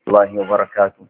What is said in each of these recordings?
الله وبركاته.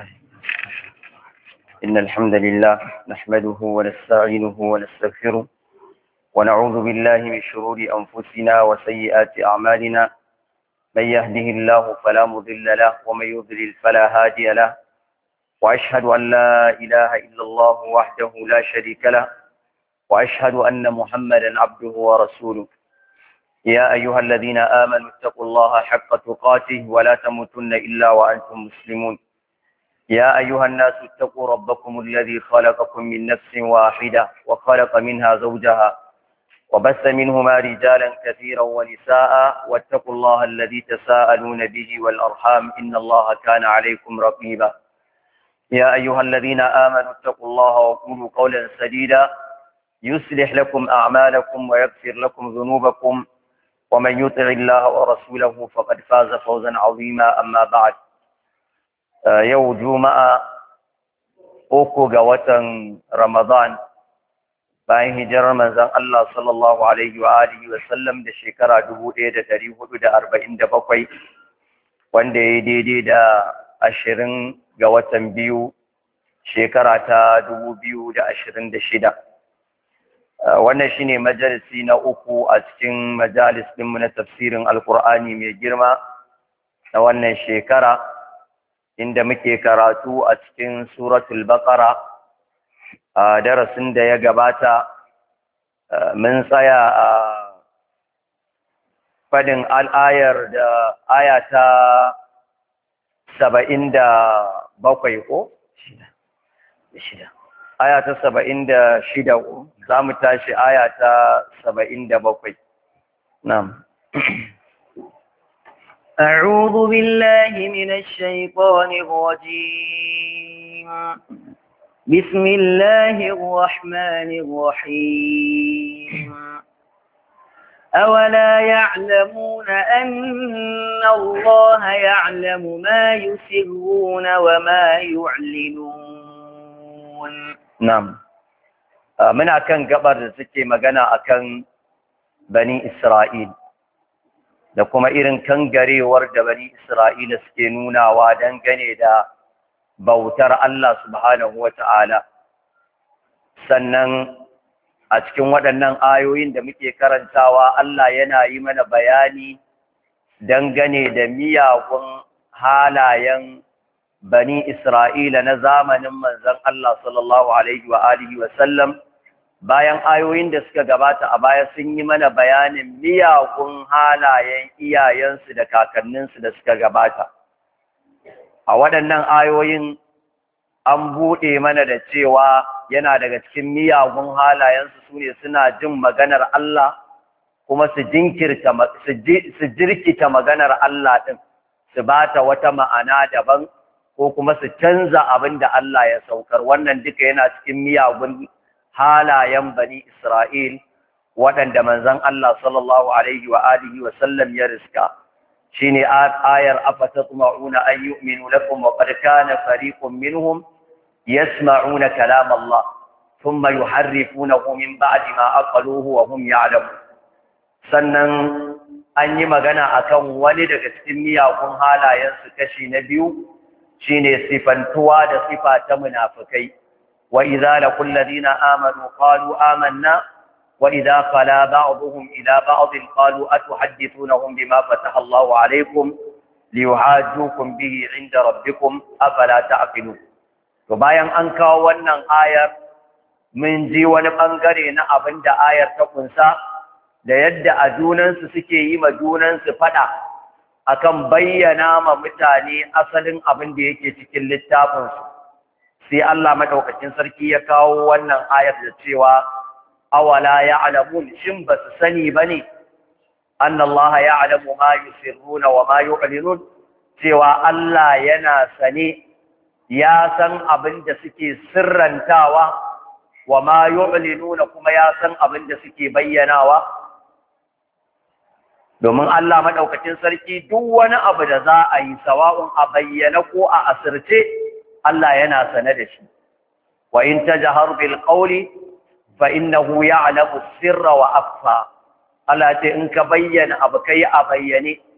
إن الحمد لله نحمده ونستعينه ونستغفره ونعوذ بالله من شرور أنفسنا وسيئات أعمالنا. من يهده الله فلا مضل له ومن يضلل فلا هادي له، وأشهد أن لا إله إلا الله وحده لا شريك له، وأشهد أن محمدا عبده ورسوله. يا أيها الذين آمنوا اتقوا الله حق تقاته ولا تموتن إلا وأنتم مسلمون. يا أيها الناس اتقوا ربكم الذي خلقكم من نفس واحدة وخلق منها زوجها وبث منهما رجالا كثيرا ونساء، واتقوا الله الذي تساءلون به والأرحام إن الله كان عليكم رقيبا. يا أيها الذين آمنوا اتقوا الله وقولوا قولا سديدا يصلح لكم أعمالكم ويغفر لكم ذنوبكم، ومن يطع الله ورسوله فقد فاز فوزا عظيما. أما بعد، يوم جمعة uku ga watan Ramadan bayan hijirar manzon Allah sallallahu alaihi wa sallam da shekara 1447, wanda ya daidai da 20 ga watan biyu shekara ta 2026. Wannan shine majalisi na uku a cikin majalis ɗinmu na tafsirin Alƙur'ani mai girma na wannan shekara, inda muke karatu a cikin suratul Baqara. A darasin da ya gabata mun tsaya a fadin al'ayar da aya ta 77 ko? shida. Aya ta 76 za mu tashi aya ta 77. Na'am. أعوذ بالله من الشيطان الرجيم. بسم الله الرحمن الرحيم. أولا يعلمون أن الله يعلم ما يسرون وما يعلنون. نعم. muna kan gabar da suke magana akan bani Isra'il da kuma irin kangarewar da bani Isra'ila suke nunawa dangane da bautar Allah subhanahu wata'ala. Sannan a cikin waɗannan ayoyin da muke karantawa, Allah yana yi mana bayani dangane da miyagun halayen bani Isra'ila na zamanin manzon Allah sallallahu alaihi wa sallam. Bayan ayoyin da suka gabata a baya sun yi mana bayanin miyagun halayen iyayensu da kakanninsu da suka gabata. A waɗannan ayoyin an buɗe mana da cewa yana daga cikin miyagun halayensu su ne suna jin maganar Allah kuma su jirkita maganar Allah ɗin, su ba ta wata ma'ana daban ko kuma su canza abin da Allah ya saukar. Wannan duka yana cikin miyagun halayen bani Isra'il waɗanda manzon Allah sallallahu alaihi wa sallam ya riska. Shine ayar afatatma'una an yu'minu lakum wa qad kana fariqun minhum yasma'una kalam Allah thumma yuharrifunahu min ba'di ma aqaluhu wa hum ya'lamun. Sannan an yi magana akan wani daga cikin miyagun halayensu kashi na biyu, shine sifantuwa da sifa ta munafikai. وإذا لقوا الذين آمنوا قالوا آمنا وإذا خلا بعضهم إلى بعض قالوا أتحدثونهم بما فتح الله عليكم ليحاجوكم به عند ربكم أفلا تعقلون. bayan an kawo wannan ayar, mun ji wani bangare na abin da ayar ta kunsa da yadda a junansu suke yi ma junansu fada akan bayyana ma mutane asalin abin da yake cikin littafinsu. Sai Allah madaukakin sarki ya kawo wannan ayar da cewa awala ya'lamun, shin basu sani bane annallaha ya'lamu ma yusirruna wa ma yu'linun, cewa Allah yana sane, ya san abin da suke sirrantawa, wa ma yu'linuna kuma ya san abin da suke bayyanawa. Domin Allah madaukakin sarki duk wani abu da za a yi, sawa'un a bayyana ko a asirce, Allah yana sane da shi. Wa in tajhar bil qawli fa innahu ya'lamu sirra wa akhfa. Allah ce in ka bayyana abu kai a bayyane,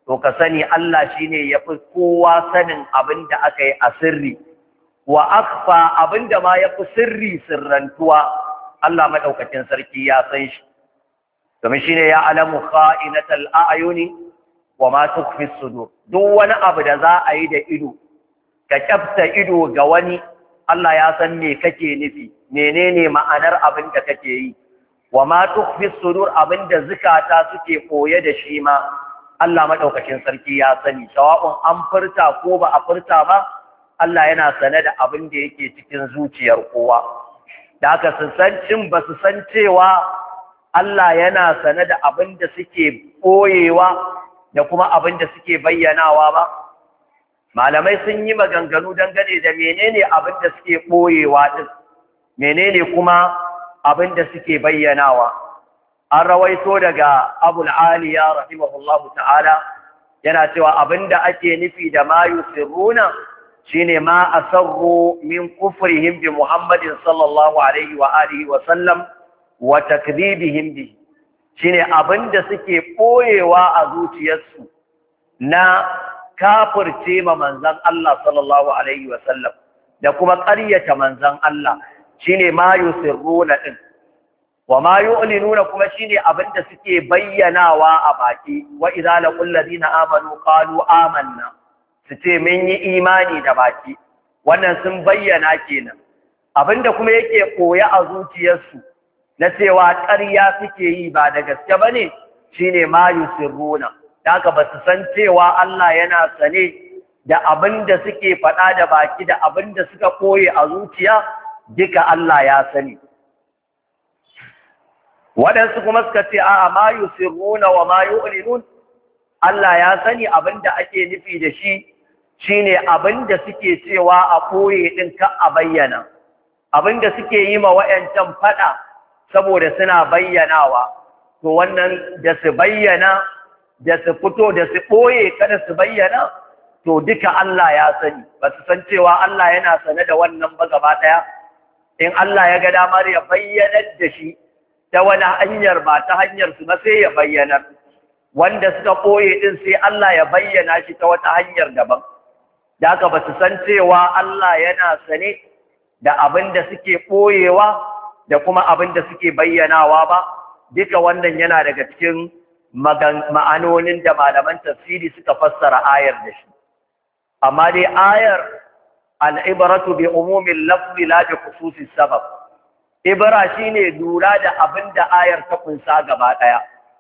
to ka sani Allah shine yafi kowa sanin abin da aka yi a sirri wa akfa abin da ma yafi sirri sirrantuwa Allah madaukakin sarki ya san shi domin shine ya alamu kha'inatal a'yuni wa ma tukfi sudur duk wani abu da za a yi da ido ka kyafta ido ga wani Allah ya san me kake nufi menene ma'anar abin da kake yi wa ma tukfi sudur abin da zukata suke koye da shi ma Allah madaukakin sarki ya sani sawa'un an furta ko ba a furta ba Allah yana sane da abin da yake cikin zuciyar kowa da haka su san cin ba su san cewa Allah yana sane da abin da suke koyewa da kuma abin da suke bayyanawa ba malamai sun yi maganganu dangane da menene abin da suke koyewa din menene kuma abin da suke bayyanawa an rawaito daga Abul Aliya rahimahullahu ta'ala yana cewa abin da ake nufi da ma yusirruna shine ma asarru min kufrihim bi Muhammadin sallallahu alaihi wa alihi wa sallam wa takdhibihim bi shine abin da suke koyewa a zuciyarsu na kafirce ma manzon Allah sallallahu alaihi wa sallam da kuma ƙaryata manzon Allah shine ma yusirruna din wa ma yu'linuna kuma shine abinda suke bayyanawa a baki wa idza laqul ladina amanu qalu amanna su ce mun yi imani da baki wannan sun bayyana kenan abinda kuma yake koya a zuciyarsu na cewa ƙarya suke yi ba da gaske bane shine ma yusirruna haka ba su san cewa Allah yana sane da abinda suke faɗa da baki da abinda suka koye a zuciya duka Allah ya sani waɗansu kuma suka ce a'a ma yusirruna wa ma yu'linun Allah ya sani abinda ake nufi da shi shine abinda suke cewa a koye din ka a bayyana abinda suke yi ma wayancan fada saboda suna bayyanawa to wannan da su bayyana da su fito da su koye kada su bayyana to duka Allah ya sani ba su san cewa Allah yana sane da wannan ba gaba daya in Allah ya ga damar ya bayyanar da shi ta wani hanyar ba ta hanyar su ba sai ya bayyanar wanda suka koye din sai Allah ya bayyana shi ta wata hanyar daban da haka ba su san cewa Allah yana sane da abin da suke koyewa da kuma abin da suke bayyanawa ba duka wannan yana daga cikin ma'anonin da malaman tafsiri suka fassara ayar da shi amma dai ayar al'ibaratu bi umumin lafzi la bi khususis sabab ibra shine lura da abin da ayar ta kunsa gaba daya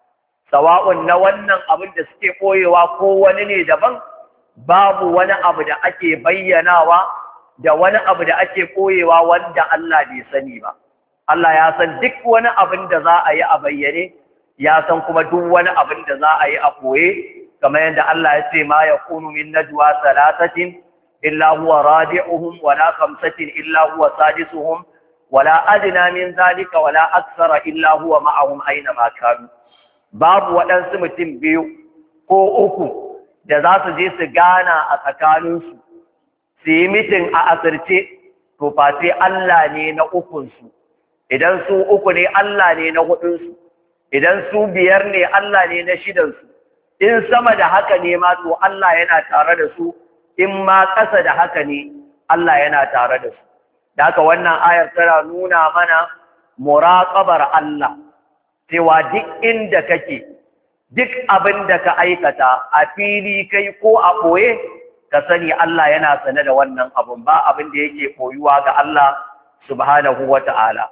sawa'un na wannan abin da suke koyewa ko wani ne daban babu wani abu da ake bayyanawa da wani abu da ake koyewa wanda Allah bai sani ba Allah ya san duk wani abin da za a yi a bayyane ya san kuma duk wani abin da za a yi a koye kamar yadda Allah ya ce ma yakunu min najwa salatatin illa huwa rabi'uhum wala khamsatin illa huwa sadisuhum wala adna min zalika wala aksara illa huwa ma'ahum aina ma kanu babu waɗansu mutum biyu ko uku da za su je su gana a tsakaninsu su yi mitin a asirce to fa sai Allah ne na ukunsu idan su uku ne Allah ne na hudunsu idan su biyar ne Allah ne na shidansu in sama da haka ne ma to Allah yana tare da su in ma ƙasa da haka ne Allah yana tare da su da haka wannan ayar tana nuna mana muraqabar Allah cewa duk inda kake duk abin da ka aikata a fili kai ko a ɓoye ka sani Allah yana sane da wannan abun ba abin da yake koyuwa ga Allah subhanahu wata'ala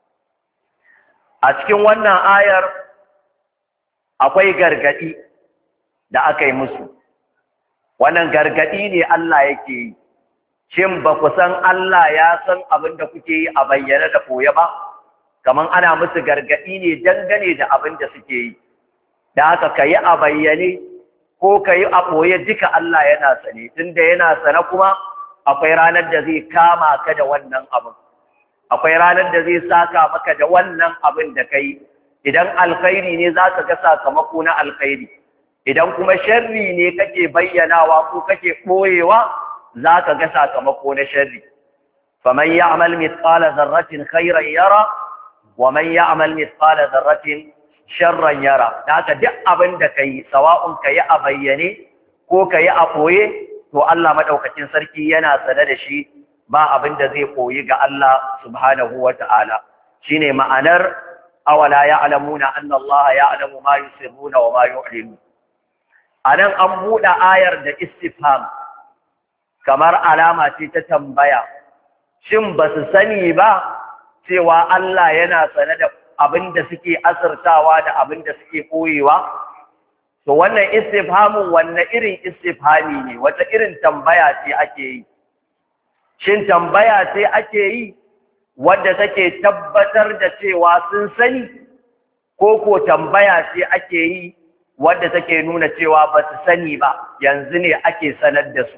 a cikin wannan ayar akwai gargadi da aka yi musu wannan gargadi ne Allah yake yi shin ba ku san Allah ya san abin da kuke yi a bayyane da koye ba kaman ana musu gargadi ne dangane da abin da suke yi da haka kayi a bayyane ko kayi a ɓoye duka Allah yana sane tunda yana sane kuma akwai ranar da zai kama ka da wannan abin akwai ranar da zai saka maka da wannan abin da kai idan alkhairi ne zaka ga sakamako na alkhairi idan kuma sharri ne kake bayyanawa ko kake ɓoyewa zaka ga sakamako na sharri faman ya'mal mithqala dharratin khayran yara wa man ya'mal mithqala dharratin sharran yara. Haka duk abin da kai sawa'un kai a bayyane ko kai a koye, to Allah madaukakin sarki yana sane da shi, ba abin da zai koyi ga Allah subhanahu wata'ala. Shine ma'anar awala ya'lamuna anna Allah ya'lamu ma yusirruna wa ma yu'linun. Anan an buɗe ayar da istifham, kamar alama ce ta tambaya. Shin ba su sani ba cewa Allah yana sane da abin da suke asirtawa da abin da suke koyewa? To wannan istifhamun wanne irin istifhami ne, wata irin tambaya ce ake yi? Shin tambaya ce ake yi wadda take tabbatar da cewa sun sani, ko tambaya ce ake yi wadda take nuna cewa ba su sani ba, yanzu ne ake sanar da su?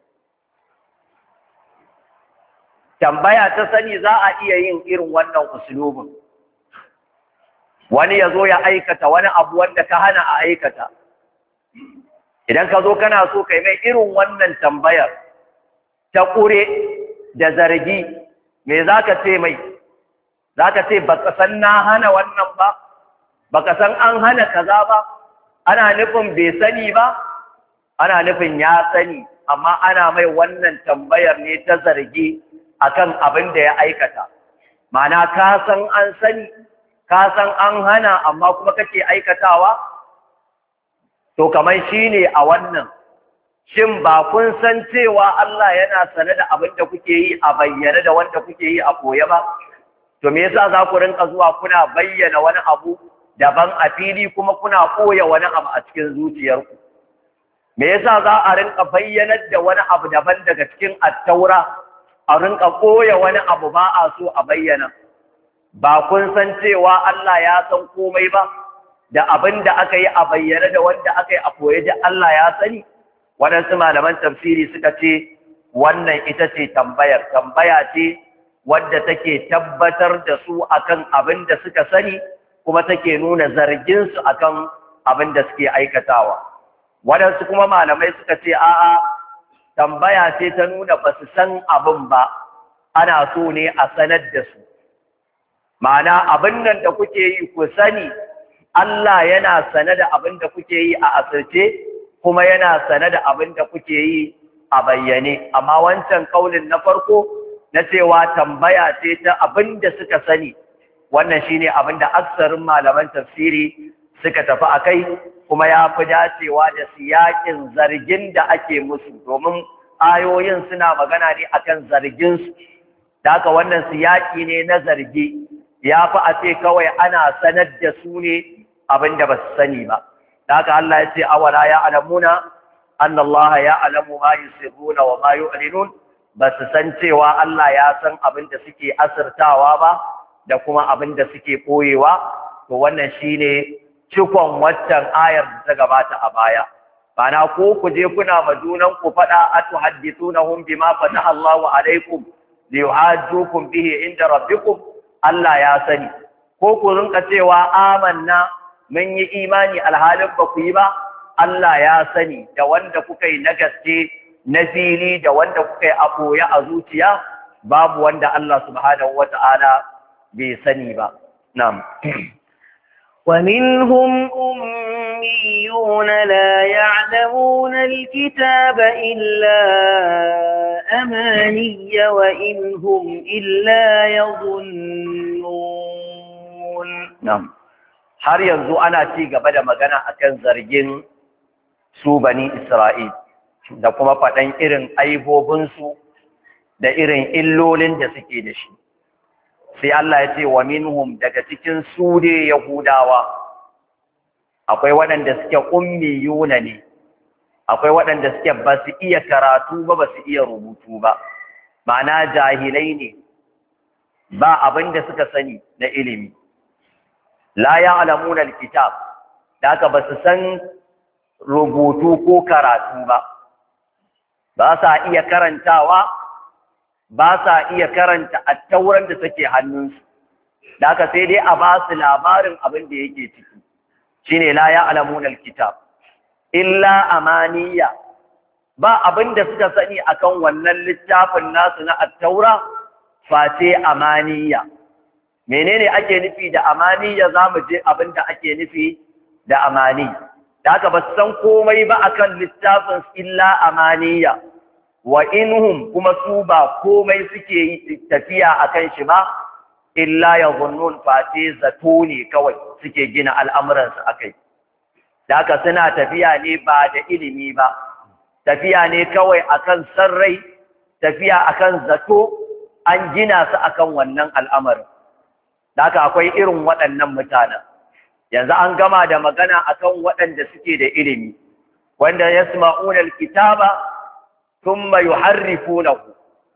Tambaya ta sani za a iya yin irin wannan usulubin. Wani ya zo ya aikata wani abu wanda ka hana a aikata. Idan ka zo kana so kai mai irin wannan tambayar ta ƙure da zargi, me za ka ce mai? Za ka ce ba ka san na hana wannan ba, ba ka san an hana kaza ba, ana nufin bai sani ba, ana nufin ya sani, amma ana mai wannan tambayar ne ta zargi akan abin da ya aikata. Ma'ana ka san an sani, ka san an hana, amma kuma kake aikatawa? To kamar shi ne a wannan, shin ba kun san cewa Allah yana sane da abin da kuke yi a bayyane da wanda kuke yi a koye ba? To me yasa za ku rinka zuwa kuna bayyana wani abu daban a fili kuma kuna koya wani abu a cikin zuciyarku? Me yasa za a rinka bayyanar da wani abu daban daga cikin attaura, a rinka koya wani abu ba a so a bayyana? Ba kun san cewa Allah ya san komai ba, da abin da aka yi a bayyane da wanda aka yi a koye da Allah ya sani? Waɗansu malaman tafsiri suka ce wannan ita ce tambaya ce wadda take tabbatar da su akan abin da suka sani, kuma take nuna zarginsu akan abin da suke aikatawa. Waɗansu kuma malamai suka ce a'a, tambaya ce ta nuna ba su san abin ba, ana so ne a sanar da su. Ma'ana abin nan da kuke yi ku sani, Allah yana sane da abin da kuke yi a asirce, kuma yana sane da abin da kuke yi a bayyane. Amma wancan kaulin na farko na cewa tambaya ce ta abin da suka sani, wannan shine abin da aksarin malaman tafsiri suka tafi a kai, kuma ya fi dacewa da siyakin zargin da ake musu, domin ayoyin suna magana ne akan zarginsu. Da haka wannan siyaki ne na zargi, ya fi a ce kawai ana sanar da su ne abin da ba su sani ba. Da haka Allah ya ce awala ya alamuna anna Allah ya alamu ma yusirruna wa ma yu'linun, ba su san cewa Allah ya san abin da suke asirtawa ba da kuma abin da suke koyewa. To wannan shine cikon waccan ayar da ta gabata a baya. Bana ko ku je kuna ma junan ku fada atuhaddithunahum bima fataha Allahu alaikum liyuhajjukum bihi inda rabbikum, Allah ya sani. Ko ku rinka cewa amanna, mun yi imani alhalin ba ku yi ba, Allah ya sani, da wanda kuka yi na gaske na fili da wanda kuka yi a ɓoye a zuciya, babu wanda Allah subhanahu wata'ala bai sani ba. Na'am. ومنهم أميون لا يعلمون الكتاب إلا أماني وإن هم إلا يظنون. نعم. har yanzu ana ci gaba da magana akan zargin su bani Isra'il da kuma faɗan irin aibobinsu da irin illolin da suke da shi. Sai Allah ya ce wa minhum, daga cikin su ne Yahudawa akwai waɗanda suke ummiyuna ne, akwai waɗanda suke ba su iya karatu ba, ba su iya rubutu ba, ma'ana jahilai ne, ba abin da suka sani na ilimi. La ya'lamuna alkitab, da haka ba su san rubutu ko karatu ba, ba sa iya karantawa, ba sa iya karanta attauran da take hannunsu, da haka sai dai a ba su labarin abin da yake ciki. Shine la ya'lamuna alkitab illa amaniya, ba abin da suka sani akan wannan littafin nasu na attaura face amaniya. menene ake nufi da amaniya zamu je abin da ake nufi da amani. Da haka ba san komai ba akan littafin illa amaniya, wa inhum kuma su ba komai suke tafiya akan shi ba illa yadhunnun, fati zato ne kawai suke gina al'amuransu akai. Da haka suna tafiya ne ba da ilimi ba, tafiya ne kawai akan sarrai, tafiya akan zato, an gina su akan wannan al'amarin. Da haka akwai irin waɗannan mutanen. Yanzu an gama da magana akan waɗanda suke da ilimi, wanda yasma'una alkitaba thumma yuharrifunahu,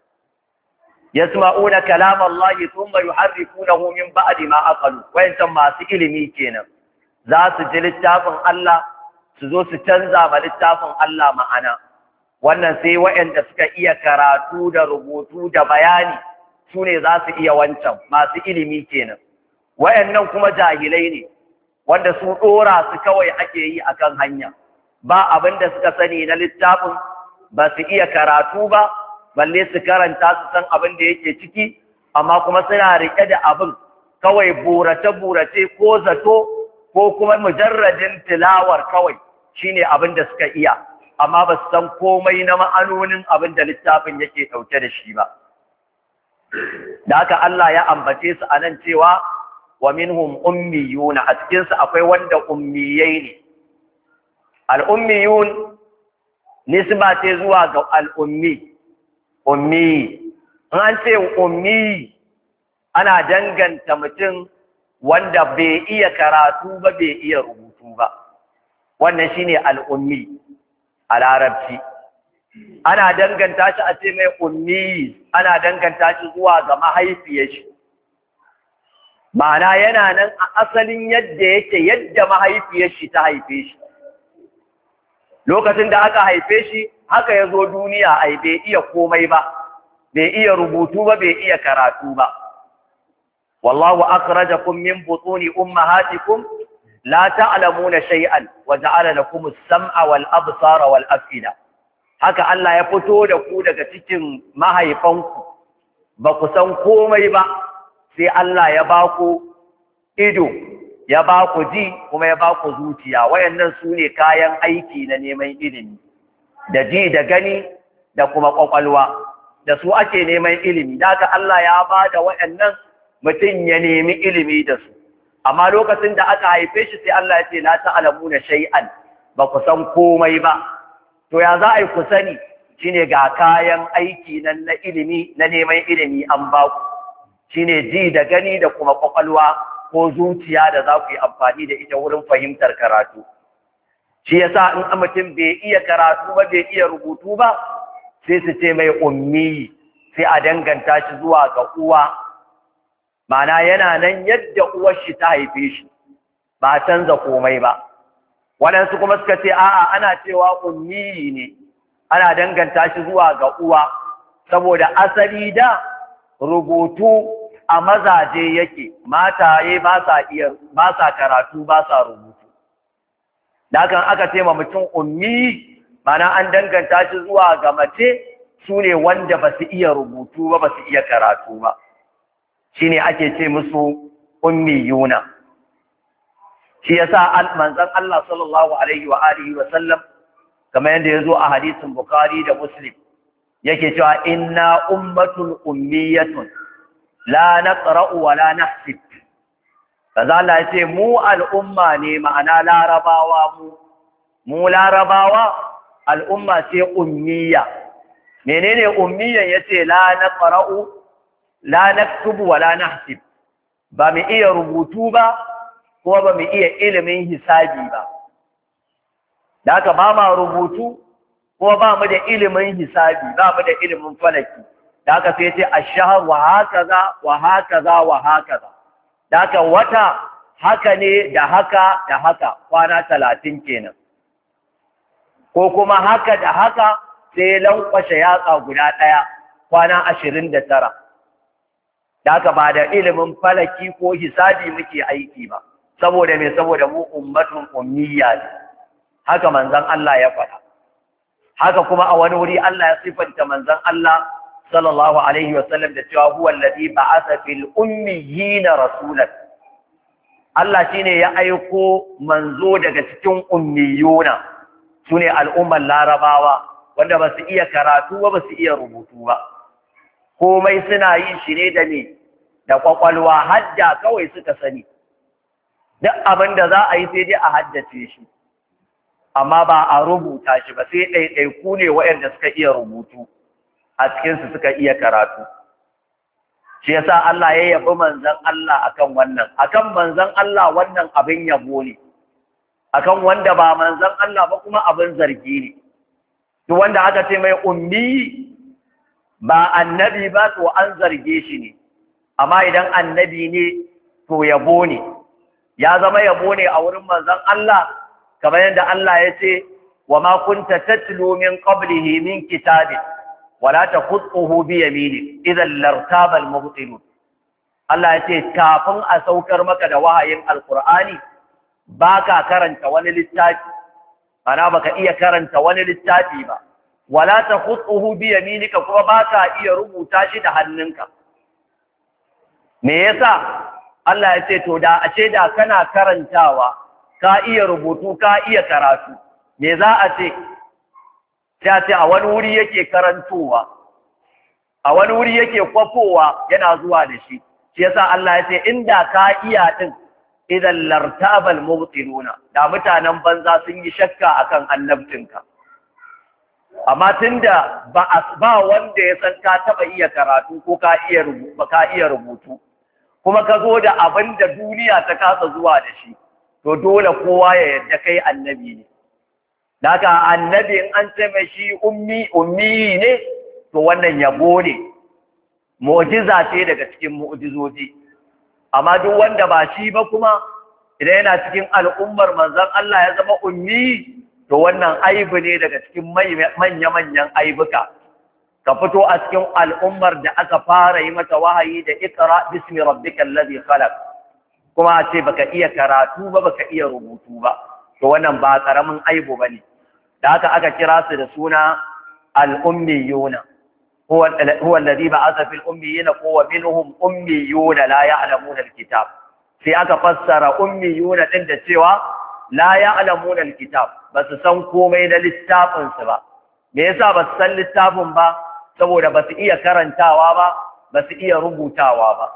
yasma'una kalam Allah thumma yuharrifunahu min ba'di ma aqalu. Wayancan masu ilimi kenan, za su ji littafin Allah su zo su canza ma littafin Allah ma'ana. Wannan sai wayanda suka iya karatu da rubutu da bayani su ne za su iya wancan masu ilimi kenan. Wayannan kuma jahilai ne, wanda su ɗora su kawai ake yi akan hanya, ba abin da suka sani na littafin, ba su iya karatu ba balle su karanta su san abin da yake ciki, amma kuma suna riƙe da abin kawai burace-burace ko zato ko kuma mujarradin tilawar kawai shine abin da suka iya, amma ba su san komai na ma'anonin abin da littafin yake ɗauke da shi ba. Da haka Allah ya ambace su a nan cewa wa minhum ummiyuna, a cikinsu akwai wanda ummiyai ne. Al'ummiyun nisba ce zuwa ga al'ummi, ummi. In an ce ummi ana danganta mutum wanda bai iya karatu ba bai iya rubutu ba, wannan shine al'ummi a larabci. Ana danganta shi a ce mai ummi, ana danganta shi zuwa ga mahaifiyar shi, ma'ana yana nan a asalin yadda yake, yadda mahaifiyar shi ta haife shi. Lokacin da aka haife shi haka ya zo duniya, ai bai iya komai ba, bai iya rubutu ba, bai iya karatu ba. Wallahu akhrajakum min butuni ummahatikum la ta'lamuna shay'an wa ja'ala lakum as-sam'a wal absara wal af'ida. Haka Allah ya fito da ku daga cikin mahaifanku, ba ku san komai ba, sai Allah ya ba ku ido, ya ba ku ji, kuma ya ba ku zuciya. Wayannan su ne kayan aiki na neman ilimi, da ji da gani da kuma ƙwaƙwalwa, da su ake neman ilimi. Da haka Allah ya ba da wayannan mutum ya nemi ilimi da su. Amma lokacin da aka haife shi sai Allah ya ce la ta'lamuna shay'an, ba ku san komai ba. To ya za a yi ku sani? Shine ga kayan aiki nan na ilimi, na neman ilimi an ba ku. Shine ji da gani da kuma ƙwaƙwalwa ko zuciya da za ku yi amfani da ita wurin fahimtar karatu. Shi yasa in mutum bai iya karatu ba, bai iya rubutu ba, sai su ce mai ummi, sai a danganta shi zuwa ga uwa. Ma'ana yana nan yadda uwar shi ta haife shi, ba canza komai ba. Waɗansu kuma suka ce a'a, ana cewa ummi ne, ana danganta shi zuwa ga uwa, saboda asali da rubutu a mazaje yake, mataye ba sa karatu, ba sa rubutu. Da hakan aka ce ma mutum ummi, mana an danganta shi zuwa ga mace, su ne wanda ba su iya rubutu ba, ba su iya karatu ba. Shi ne ake ce musu ummiyuna. Shi yasa manzon Allah sallallahu alaihi wa alihi wa sallam, kamar yadda ya zo a hadisin Bukhari da Muslim, yake cewa inna ummatun ummiyatun la naqra'u wa la nahsib. Kaza Allah ya ce mu al'umma ne, ma'ana larabawa, mu larabawa al'umma ce ummiya. Menene ummiyan? Yace la naqra'u la naktubu wa la nahsib, ba mu iya rubutu ba kuma ba mu iya ilimin hisabi ba. Da haka ba ma rubutu kuma ba mu da ilimin hisabi, ba mu da ilimin falaki. Da haka sai ce ash-shahr wa hakaza wa hakaza wa hakaza. Da haka wata haka ne da haka da haka, kwana 30 kenan. Ko kuma haka da haka sai lankwashe yatsa guda ɗaya, kwana 29. Da haka ba da ilimin falaki ko hisabi muke aiki ba. Saboda me? Saboda mu ummatun ummiya ne. Haka manzon Allah ya faɗa. Haka kuma a wani wuri Allah ya sifanta manzon Allah sallallahu alaihi wasallam da cewa huwa alladhi ba'atha fil ummiyina rasulan. Allah shine ya aiko manzo daga cikin ummiyuna, sune al'ummar larabawa wanda ba su iya karatu ba su iya rubutu ba, komai suna yin shi ne da kwakwalwa, hadda kawai suka sani, duk abin da za a yi sai dai a haddace shi amma ba a rubuta shi ba, sai ɗaiɗaiku ne waɗanda suka iya rubutu a cikinsu suka iya karatu. Shi yasa Allah ya yabi manzon Allah akan wannan, akan manzon Allah wannan abin yabo ne, akan wanda ba manzon Allah ba kuma abin zargi ne. Duk wanda aka ce mai ummi ba annabi ba to an zarge shi ne, amma idan annabi ne to yabo ne, ya zama yabo ne a wurin manzon Allah, kamar yadda Allah ya ce wa ma kunta tatlu min qablihi min kitabin wala taqutuhu bi yaminik idan lartaba al-mubtilun. Allah ya ce kafin a saukar maka da wahayin alqur'ani baka karanta wani littafi, ana baka iya karanta wani littafi ba, wala taqutuhu bi yaminika kuma baka iya rubuta shi da hannunka. Me yasa? Allah ya ce to da a ce da kana karantawa, ka iya rubutu, ka iya karatu, me za a ce? Sai a ce a wani wuri yake karantowa, a wani wuri yake kwafowa yana zuwa da shi. Shi yasa Allah ya ce inda ka iya din idan lartabal mubtiluna, da mutanen banza sun yi shakka akan annabcinka. Amma tunda ba wanda ya san ka taba iya karatu ko ka iya rubutu, kuma ka zo da abin da duniya ta kasa zuwa da shi, to dole kowa ya yarda kai annabi ne. Daga annabi in an ce mai shi ummi ne, to wannan yabo ne, mu'jiza ce daga cikin mu'jizoji. Amma duk wanda ba shi ba kuma idan yana cikin al'ummar manzon Allah ya zama ummi, to wannan aibu ne daga cikin manya-manyan aibuka. Ka fito a cikin al'ummar da aka fara yi mata wahayi da iqra bismi rabbikal ladhi khalaq, kuma a ce baka iya karatu ba, baka iya rubutu ba, to wannan ba karamin aibu bane. Da haka aka kira su da suna al-ummiyuna, huwa alladhi ba'atha fil ummiyina wa minhum ummiyuna la ya'lamuna al-kitab. Sai aka fassara ummiyuna din da cewa la ya'lamuna al-kitab, ba su san komai da littafin su ba. Me yasa ba su san littafin ba? Saboda ba su iya karantawa ba, ba su iya rubutawa ba.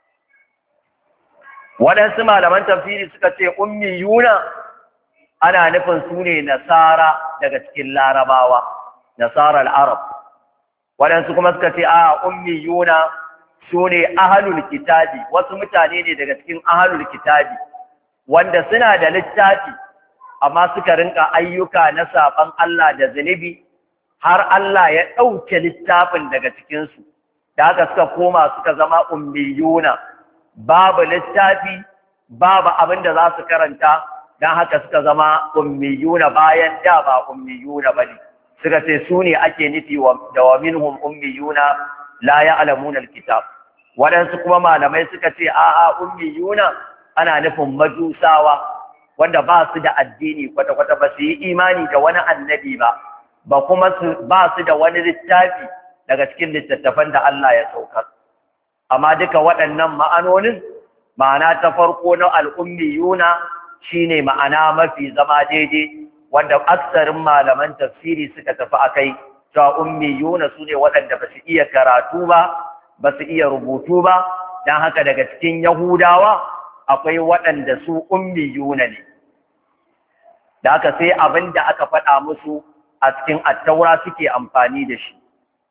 Waɗansu malaman tafsiri suka ce ummiyuna ana nufin su ne nasara daga cikin larabawa, nasara al'arab. Waɗansu kuma suka ce a ummiyuna su ne ahalul kitabi, wasu mutane ne daga cikin ahalul kitabi wanda suna da littafi amma suka rinka ayyuka na saɓan Allah da zunubi har Allah ya ɗauke littafin daga cikinsu, da haka suka koma suka zama ummiyuna, babu littafi, babu abin da za su karanta, don haka suka zama ummiyuna bayan da ba ummiyuna ba ne. Suka ce su ne ake nufi da wa minhum ummiyuna la ya'lamuna alkitab. Waɗansu kuma malamai suka ce a'a ummiyuna ana nufin majusawa wanda ba su da addini kwata-kwata, ba su yi imani da wani annabi ba kuma ba su da wani littafi daga cikin littattafan da Allah ya saukar. Amma duka waɗannan ma'anonin, ma'ana ta farko na al'ummiyuna shine ma'ana mafi zama daidai wanda aksarin malaman tafsiri suka tafi akai, cewa ummiyuna su ne waɗanda ba su iya karatu ba su iya rubutu ba, don haka daga cikin Yahudawa akwai waɗanda su ummiyuna ne. Da haka sai abin da aka faɗa musu a cikin attaura suke amfani da shi.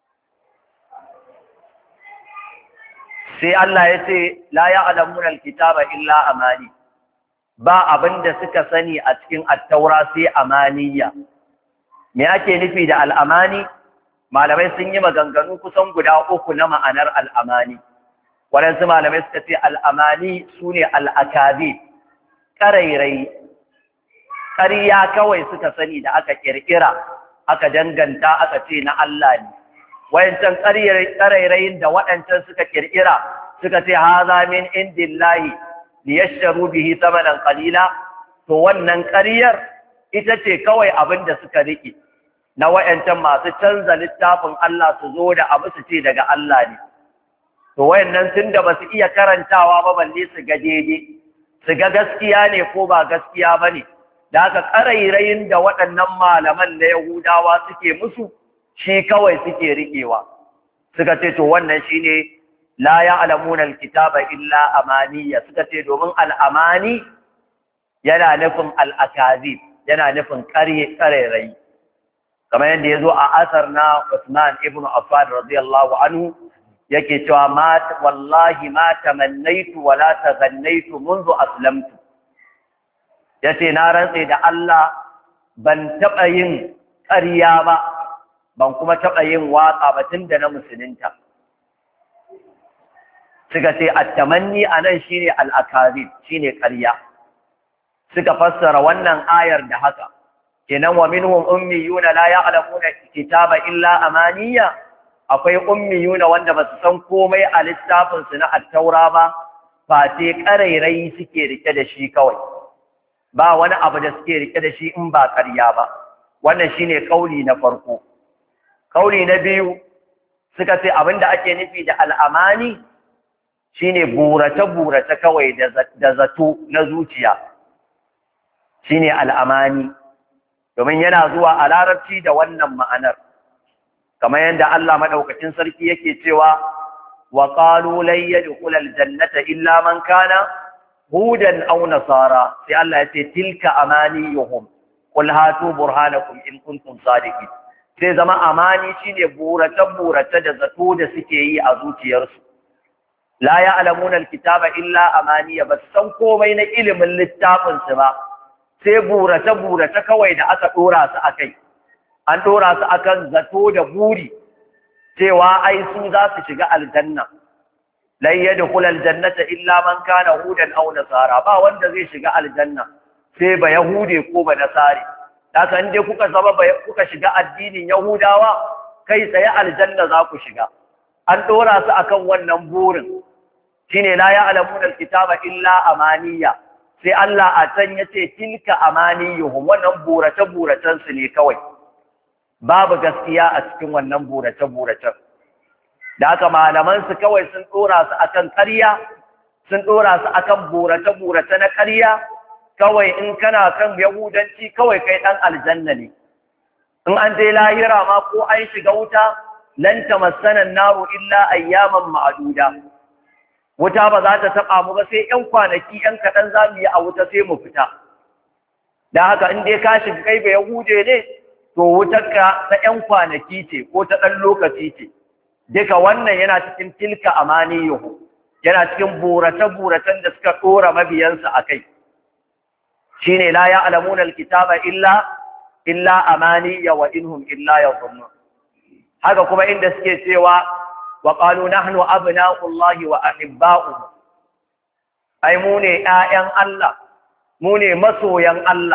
Sai Allah ya ce la ya'lamuna alkitaba illa amani, ba abin da suka sani a cikin attaura sai amaniya. Me ake nufi da al'amani? Malamai sun yi maganganu kusan guda uku na ma'anar al'amani. Waɗansu malamai suka ce al'amani su ne al'akazi, ƙarairai, ƙarya kawai suka sani da aka ƙirƙira, aka danganta aka ce na Allah ne. Wayancan ƙarairayin da waɗancan suka ƙirƙira suka ce haza min indillahi liyashtaru bihi thamanan qalila, to wannan ƙaryar ita ce kawai abin da suka riƙe. na wayancan masu canza littafin Allah su zo da abu su ce daga Allah ne to wayannan tunda ba su iya karantawa ba balle su ga daidai su ga gaskiya ne ko ba gaskiya bane da haka ƙarairayin da waɗannan malaman na Yahudawa suke musu shi kawai suke riƙewa suka ce to wannan shine la ya'lamuna alkitaba illa amaniya suka ce domin al'amani yana nufin al'akazib yana nufin ƙarairayi kamar yadda ya zo a asar na Usman ibn Affan radiyallahu anhu yake cewa wallahi ma tamannaitu wala tazannaitu منذ aslamtu yace na rantse da Allah ban taɓa yin ƙarya ba ban kuma taɓa yin waƙa ba tun da na musulunta suka ce at-tamanni anan shine al-akazib shine ƙarya suka fassara wannan ayar da haka kenan wa minhum ummiyuna la ya'lamuna kitaba illa amaniya akwai ummiyuna wanda ba su san komai a littafin su na at-taura ba face ƙarairai suke rike da shi kawai ba wani abu da suke rike da shi in ba ƙarya ba wannan shine kauli na farko kauli na biyu suka ce abinda ake nufi da al'amani shine burace kawai da zato na zuciya shine al'amani domin yana zuwa a larabci da wannan ma'anar kamar yadda Allah madaukakin sarki yake cewa wa qalu lan yadkhula al-jannata illa man kana hudan aw nasara sai Allah ya ce tilka amaniyuhum qul hatu burhanakum in kuntum sadiqin sai zama amani shine burace da zato da suke yi a zuciyarsu la ya'lamuna alkitaba illa amaniya bas san komai na ilimin littafin su ba sai burace kawai da aka dora su akai an dora su akan zato da buri cewa ai su za su shiga aljanna lan yadkhul aljannata illa man kana hudan aw nasara ba wanda zai shiga aljanna sai ba yahude ko ba nasari haka in dai kuka shiga addinin yahudawa kai tsaye aljanna za ku shiga an dora su akan wannan burin shine la ya'lamuna alkitaba illa amaniya sai Allah a can yace tilka amaniyuhum wannan burace su ne kawai babu gaskiya a cikin wannan burace da haka malaman su kawai sun dora su akan ƙarya sun dora su akan burace na ƙarya kawai in kana kan yahudanci kawai kai dan aljanna ne in an je lahira ma ko an shiga wuta lan tamassana naru illa ayyaman ma'duda wuta ba za ta taba mu ba sai ƴan kwanaki ƴan kaɗan za mu yi a wuta sai mu fita da haka in dai ka shiga kai ba yahude ne to wutarka ta ƴan kwanaki ce ko ta ɗan lokaci ce duka wannan yana cikin tilka amaniyuhu yana cikin burace da suka ɗora mabiyansa a kai shine la ya'lamuna alkitaba illa amaniya wa inhum illa yadhunnun haka kuma inda suke cewa wa qalu nahnu abna'ullahi wa ahibba'uhu ai mu ne ƴaƴan Allah mu ne masoyan Allah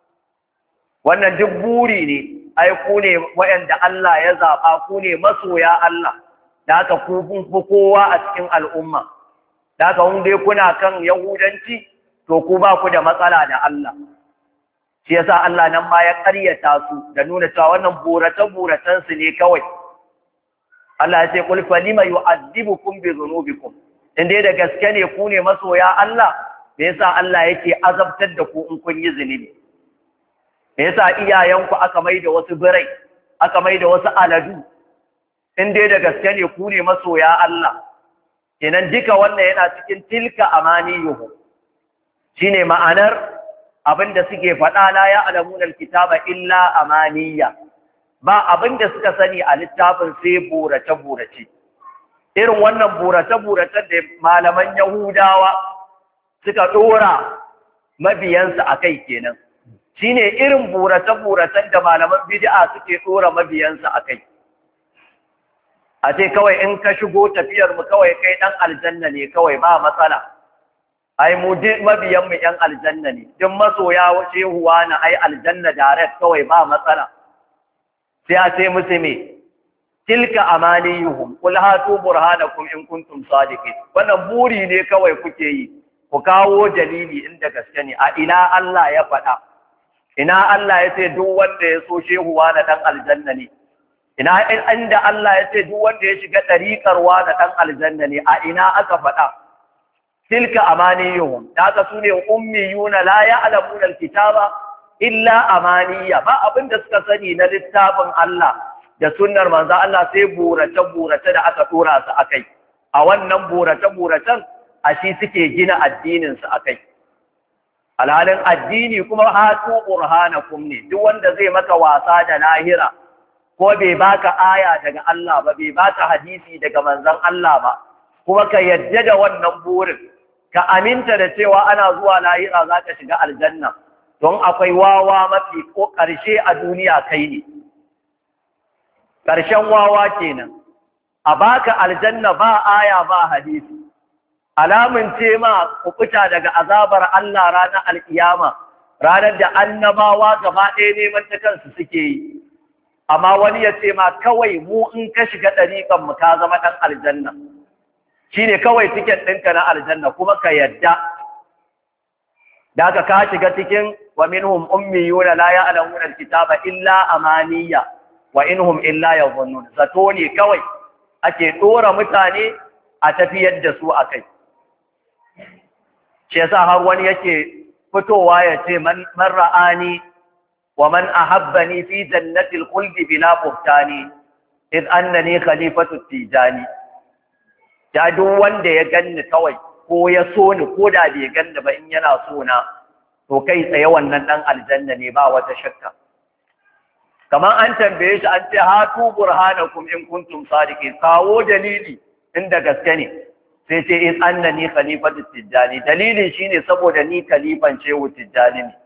wannan duk buri ne ai ku ne wayanda Allah ya zaba ku ne masoya Allah da haka ku kun fi kowa a cikin al'umma da haka kun dai kuna kan yahudanci to ku ba ku da matsala da Allah shi yasa Allah nan ma ya ƙaryata su da nuna cewa wannan burace su ne kawai Allah ya ce qul falima yu'adhibukum bi dhunubikum in dai da gaske ne ku ne masoya Allah me yasa Allah yake azabtar da ku in kun yi zunubi me yasa iyayenku aka maida wasu birai aka maida wasu aladu in dai da gaske ne ku ne masoya Allah kenan duka wannan yana cikin tilka amaniyuhu shine ma'anar abinda suke faɗa la ya'lamuna alkitaba illa amaniya ba abinda suka sani a littafin sai burace irin wannan burace da malaman Yahudawa suka dora mabiyansu akai kenan shine irin burace da malaman bid'a suke dora mabiyansu akai a ce kawai in ka shigo tafiyar mu kawai kai dan aljanna ne kawai ba matsala ai mu duk mabiyan mu yan aljanna ne duk masoya wace huwa na ai aljanna direct kawai ba matsala sai a ce musu me tilka amaniyuhum qul hatu burhanakum in kuntum sadiqin wannan buri ne kawai kuke yi ku kawo dalili inda gaske ne a ina Allah ya faɗa ina Allah ya ce duk wanda ya so shehuwa na dan aljanna ne? Ina inda Allah ya ce duk wanda ya shiga ɗariƙarwa na dan aljanna ne? A ina aka faɗa? Tilka amaniyuhum, da aka sune ummiyuna la ya'lamuna alkitaba illa amaniya, ba abinda suka sani na littafin Allah da sunnar manzo Allah sai burace da aka tura su akai. A wannan burace-buracen a shi suke gina addininsu a kai. Alhalin addini kuma hatu burhanakum ne, duk wanda zai maka wasa da lahira ko bai baka aya daga Allah ba, bai baka hadisi daga manzon Allah ba, kuma ka yadda da wannan burin, ka aminta da cewa ana zuwa lahira za ka shiga aljanna, don akwai wawa mafi ko ƙarshe a duniya kai ne. Ƙarshen wawa kenan. A baka aljanna ba aya ba hadisi, alamun ce ma kuɓuta daga azabar Allah ranar alkiyama, ranar da annabawa gaba ɗaya neman ta kansu suke yi, amma wani ya ce ma kawai mu in ka shiga ɗariƙan mu ka zama ɗan aljanna, shi ne kawai tiket ɗinka na aljanna, kuma ka yadda da ka shiga cikin wa minhum ummiyuna la ya'lamuna alkitaba illa amaniya wa inhum illa yadhunnun, zato ne kawai ake ɗora mutane a tafiyar da su a kai. Shi yasa har wani yake fitowa ya ce man ra'ani wa man ahabbani fi jannatil khuldi bila buhtani id annani khalifatu tijani. Ya duk wanda ya ganni kawai ko ya so ni ko da bai ganni ba, in yana so na to kai tsaye wannan dan aljanna ne ba wata shakka. Kamar an tambaye shi an ce hatu burhanakum in kuntum sadiqin, kawo dalili inda gaske ne, sai ce in annani khalifatu tijani, dalilin shine saboda ni khalifan shehu tijani ne.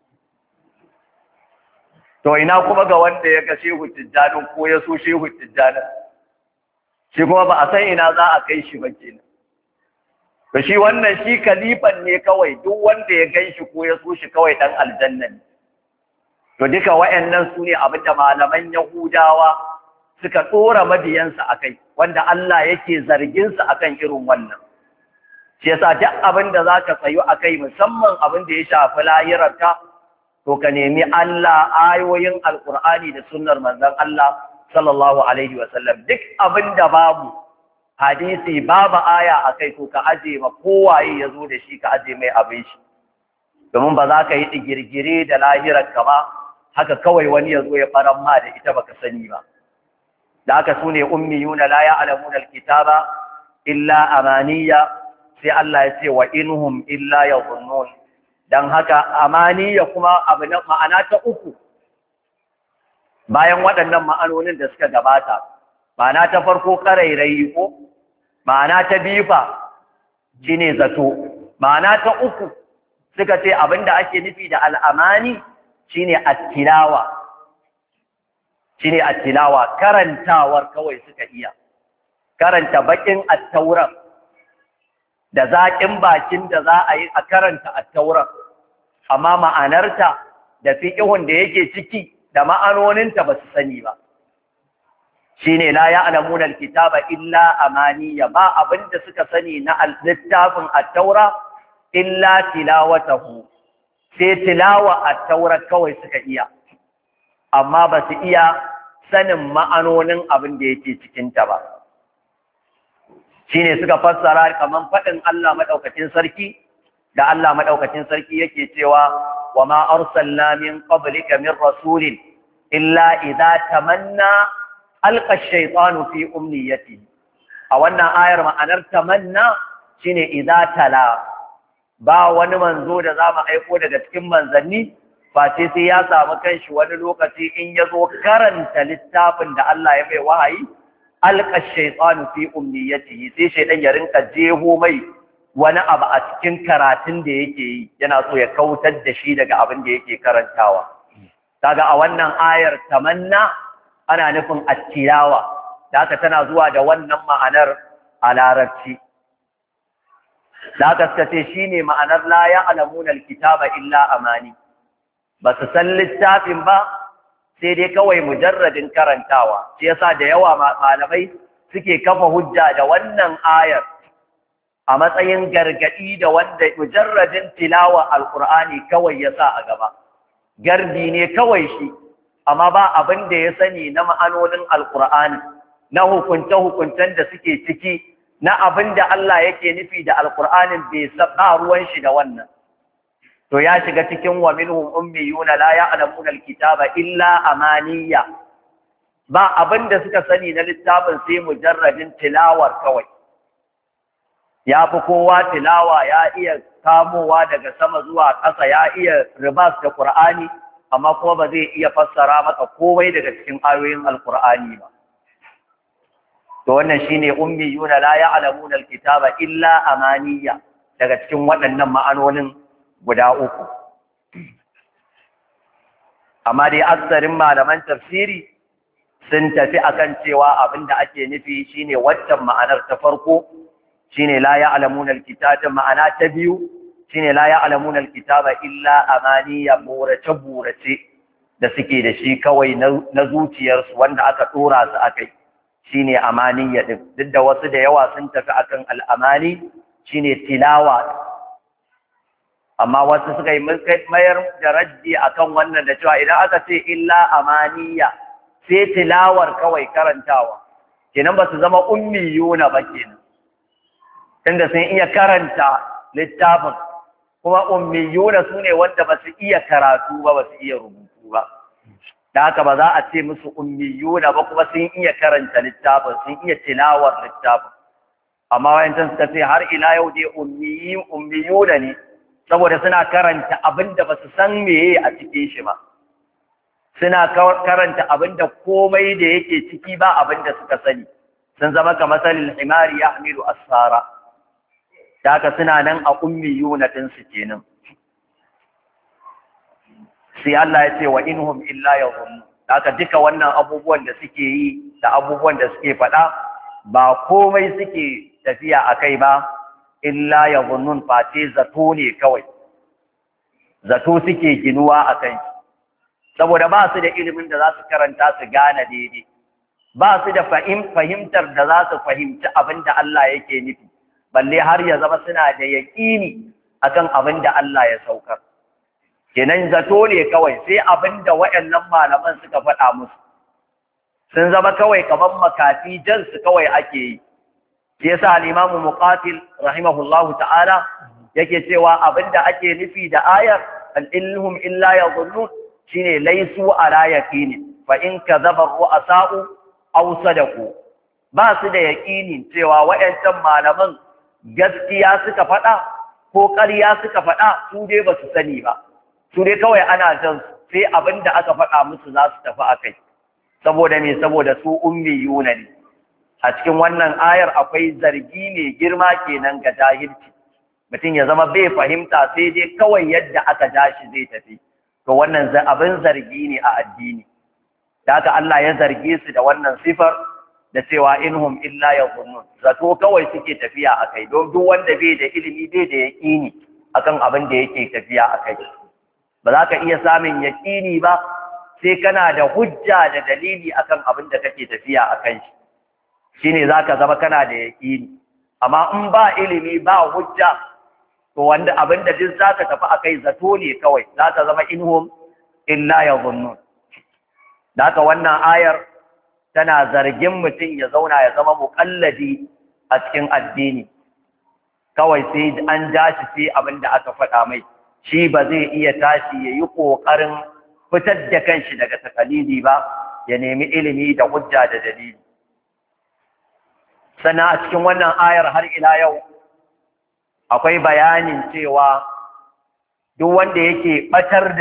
To ina kuma ga wanda ya ga shehu tijani ko ya so shehu tijani, shi kuma ba a san ina za a kai shi ba kenan. To shi wannan shi khalifan ne kawai, duk wanda ya gan shi ko ya so shi kawai dan aljanna ne. To duka wayannan su ne abinda malaman Yahudawa suka tsora mabiyansa akai, wanda Allah yake zargin su akan irin wannan. Shi yasa duk abinda zaka tsayu akai, musamman abinda ya shafi lahirarka, to ka nemi Allah, ayoyin Alƙur'ani da sunnar manzon Allah sallallahu alaihi wasallam. Duk abinda babu hadisi, babu aya akai, to ka aje ma kowaye yazo da shi, ka aje mai abin shi. Domin ba za ka yi digirgire da lahirarka ba, haka kawai wani ya zo ya faran ma da ita baka sani ba. Da haka su ne ummiyuna la ya'lamuna alkitaba illa amaniya, sai Allah ya ce wa inhum illa yadhunnun. Dan haka amaniya kuma abu na ma'ana ta uku bayan waɗannan ma'anonin da suka gabata. Ma'ana ta farko karairayi ko ma'ana ta biyu fa shine zato. Ma'ana ta uku suka ce abinda ake nufi da al'amani shine at-tilawa, shine at-tilawa, karantawar kawai suka iya karanta bakin at-taurat da zaƙin bakin da za a yi a karanta at-taurat, amma ma'anarta da fiqhun da yake ciki da ma'anoninta ba su sani ba. Shine la ya'lamuna al-kitaba illa amaniya, ba abinda suka sani na littafin at-taurat illa tilawatahu, sai tilawa at-taura kawai suka iya, amma ba su iya sanin ma'anonin abin da yake cikin ta ba. Shine suka fassara kaman fadin Allah madaukakin sarki, da Allah madaukakin sarki yake cewa wa ma arsalna min qablika min rasulin illa idza tamanna alqa ash-shaytanu fi umniyatihi. A wannan ayar ma'anar tamanna shine idza tala, ba wani manzo da za mu aiko daga cikin manzanni face sai ya samu kanshi wani lokaci in ya zo karanta littafin da Allah ya mai wahayi, alqa shaytanu fi umniyatihi, sai shaytan ya rinka jeho mai wani abu a cikin karatun da yake yi, yana so ya kautar da shi daga abin da yake karantawa. Kaga a wannan ayar tamanna ana nufin attilawa, da haka tana zuwa da wannan ma'anar a larabci. Da haka suka ce shi ne ma'anar la ya'lamuna alkitaba illa amani, ba su san littafin ba sai dai kawai mujarradin karantawa. Shi yasa da yawa malamai suke kafa hujja da wannan ayar a matsayin gargadi da wanda mujarradin tilawa alqur'ani kawai ya sa a gaba. gardi ne kawai shi, amma ba abin da ya sani na ma'anonin alkur'ani, na hukunce-hukuncen da suke ciki, na abin da Allah yake nufi da alkur'anin bai saba ruwan shi da wannan. To ya shiga cikin wa minhum ummiyuna la ya'lamuna alkitaba illa amaniya, ba abin da suka sani na littafin sai mujarradin tilawar kawai. Ya fi kowa tilawa, ya iya kamowa daga sama zuwa ƙasa, ya iya ribas da Qur'ani, amma kuma ba zai iya fassara maka komai daga cikin ayoyin alkur'ani ba. To wannan shine ummiyuna la ya'lamuna alkitaba illa amaniya, daga cikin waɗannan ma'anonin guda uku. Amma dai aksarin malaman tafsiri sun tafi akan cewa abinda ake nufi shine waccan ma'anar ta farko, shine la ya'lamuna alkitaba. Ma'ana ta biyu shine la ya'lamuna alkitaba illa amaniya, burace da suke da shi kawai na zuciyarsu wanda aka dora su akai, shine amaniya din. Duk da wasu da yawa sun tafi akan al'amani shine tilawa, amma wasu suka yi mayar da raddi akan wannan da cewa idan aka ce illa amaniya sai tilawar kawai karantawa, kenan ba su zama ummiyuna ba kenan, tunda sun iya karanta littafin. Kuma ummiyuna su ne wanda ba su iya karatu ba su iya rubutu ba, da haka ba za a ce musu ummiyuna ba, kuma sun iya karanta littafin, sun iya tilawar littafin. Amma wayancan suka ce har ila yau dai ummiyuna ne, saboda suna karanta abin da ba su san meye a cikin shi ba, suna karanta abin da komai da yake ciki ba abin da suka sani, sun zama kamar salil himari ya hamilu asfara. Da haka suna nan a ummiyuna ɗinsu kenan. Sai Allah ya ce wa inhum illa yadhunnu. Da haka duka wannan abubuwan da suke yi da abubuwan da suke faɗa ba komai suke tafiya a kai ba, illa yadhunnun, face zato ne kawai. Zato suke ginuwa a kai, saboda ba su da ilimin da za su karanta su gane daidai, ba su da fahimtar da za su fahimci abin da Allah yake nufi, balle har ya zama suna da yaƙini akan abin da Allah ya saukar. Kenan zato ne kawai, sai abin da waɗannan malaman suka faɗa musu. Sun zama kawai kamar makafi, jan su kawai ake yi. Shi yasa al-Imam Muqatil rahimahullahu ta'ala yake cewa abin da ake nufi da ayar al-ilhum illa yadhunnun shine laisu ala yaqini, fa in kadhaba ru'asa'u aw sadaqu. Ba su da yaƙinin cewa waɗancan malaman gaskiya suka faɗa ko ƙarya suka faɗa, su dai ba su sani ba, su dai kawai ana jan sai abin da aka faɗa musu za su tafi a kai. Saboda me? Saboda su ummiyuna ne. A cikin wannan ayar akwai zargi mai girma kenan ga jahilci, mutum ya zama bai fahimta sai dai kawai yadda aka ja shi zai tafi. To wannan abin zargi ne a addini. Da haka Allah ya zarge su da wannan sifar, da cewa inhum illa yadhunnun, zato kawai suke tafiya akai. Don duk wanda bai da ilimi bai da yaqini akan abin da yake tafiya akai. Ba za ka iya samun yaqini ba sai kana da hujja da dalili akan abin da kake tafiya akan shi, shine zaka zama kana da yaqini. Amma in ba ilimi ba hujja, to wanda abin da duk zaka tafi akai zato ne kawai, zaka zama inhum illa yadhunnun. Da haka wannan ayar tana zargin mutum ya zauna ya zama muƙalladi a cikin addini, kawai sai an ja shi sai abin da aka faɗa mai, shi ba zai iya tashi ya yi ƙoƙarin fitar da kanshi daga takalidi ba, ya nemi ilimi da hujja da dalili. Sannan a cikin wannan ayar har ila yau akwai bayanin cewa duk wanda yake ɓatar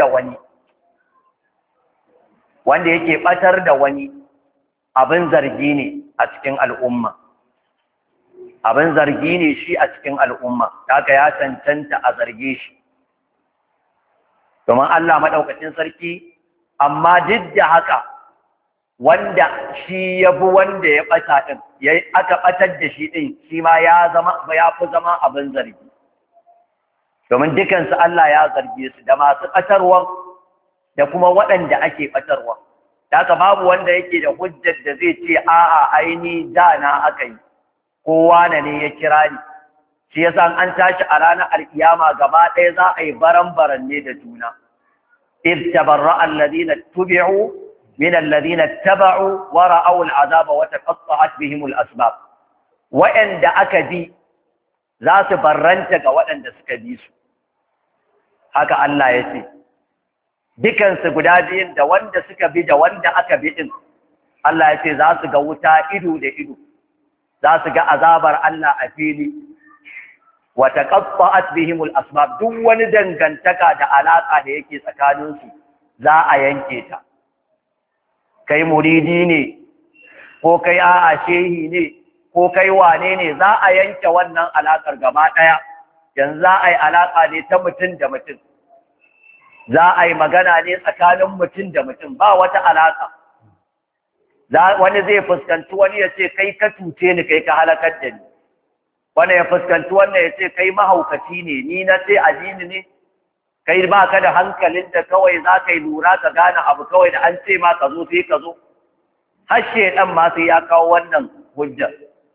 da wani abin zargi ne a cikin al'umma, abin zargi ne shi a cikin al'umma, haka ya cancanta a zarge shi. Domin Allah maɗaukacin sarki, amma duk da haka wanda shi ya bi wanda ya ɓata ɗin, aka ɓatar da shi ɗin, shi ma ya fi zama abin zargi. Domin dukansu Allah ya zarge su, da masu ɓatarwa da kuma waɗanda ake ɓatarwa. Haka babu wanda yake da hujjar da zai ce a'a aini da na aka yi, kowa ne ya kira ni. Shi yasa an tashi a ranar alkiyama gaba ɗaya za a yi baran-baran ne da juna. id tabarra'a alladhina tubi'u min alladhina taba'u wa ra'aw al'azaba wa taqatta'at bihim al'asbab wa'anda aka bi za su barranta ga waɗanda suka bi su haka Allah ya ce dukansu guda biyun da wanda suka bi da wanda aka bi din Allah ya ce za su ga wuta ido da ido za su ga azabar Allah a fili wa taqatta'at bihim al-asbab duk wani dangantaka da alaka da yake tsakanin su za a yanke ta kai muridi ne ko kai a'a shehi ne ko kai wane ne za a yanke wannan alakar gaba daya yanzu za a yi alaka ne ta mutum da mutum za a yi magana ne tsakanin mutum da mutum ba wata alaka wani zai fuskanci wani ya ce kai ka cuce ni kai ka halakar da ni wani ya fuskanci wannan ya ce kai mahaukaci ne ni na ce addini ne kai ba ka da hankalin da kawai za ka yi lura ka gane abu kawai da an ce ma ka zo sai ka zo har shedan ma sai ya kawo wannan hujja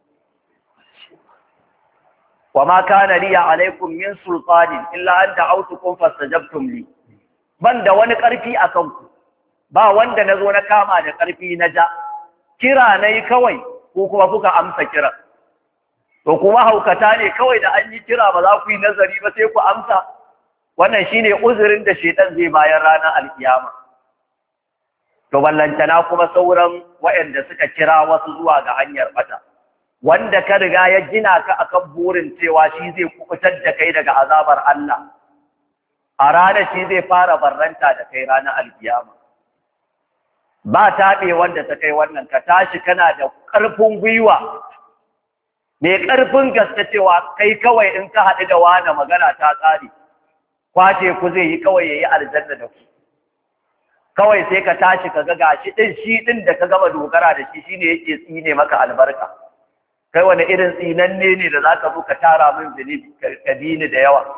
wa ma kana liya alaikum min sultanin illa an da'awtukum fastajabtum li ban da wani karfi akan ku ba wanda nazo na kama da karfi na ja kira nayi kawai ko kuma kuka amsa kira to kuma haukata ne kawai da an yi kira ba za ku yi nazari ba sai ku amsa wannan shine uzurin da shedan zai bayar ranar alkiyama to ballantana kuma sauran waɗanda suka kira wasu zuwa ga hanyar bata wanda ka riga ya gina ka akan burin cewa shi zai kubutar da kai daga azabar Allah a ranar shi zai fara barranta da kai ranar alkiyama ba taɓe wanda ta kai wannan ka tashi kana da ƙarfin gwiwa mai ƙarfin gaske cewa kai kawai in ka haɗu da wani magana ta tsari kwace ku zai yi kawai ya yi aljanna da ku kawai sai ka tashi ka ga gashi shi ɗin da ka gama dogara da shi shine yake tsine maka albarka kai wani irin tsinanne ne da za ka zo ka tara min zunubi ka dini da yawa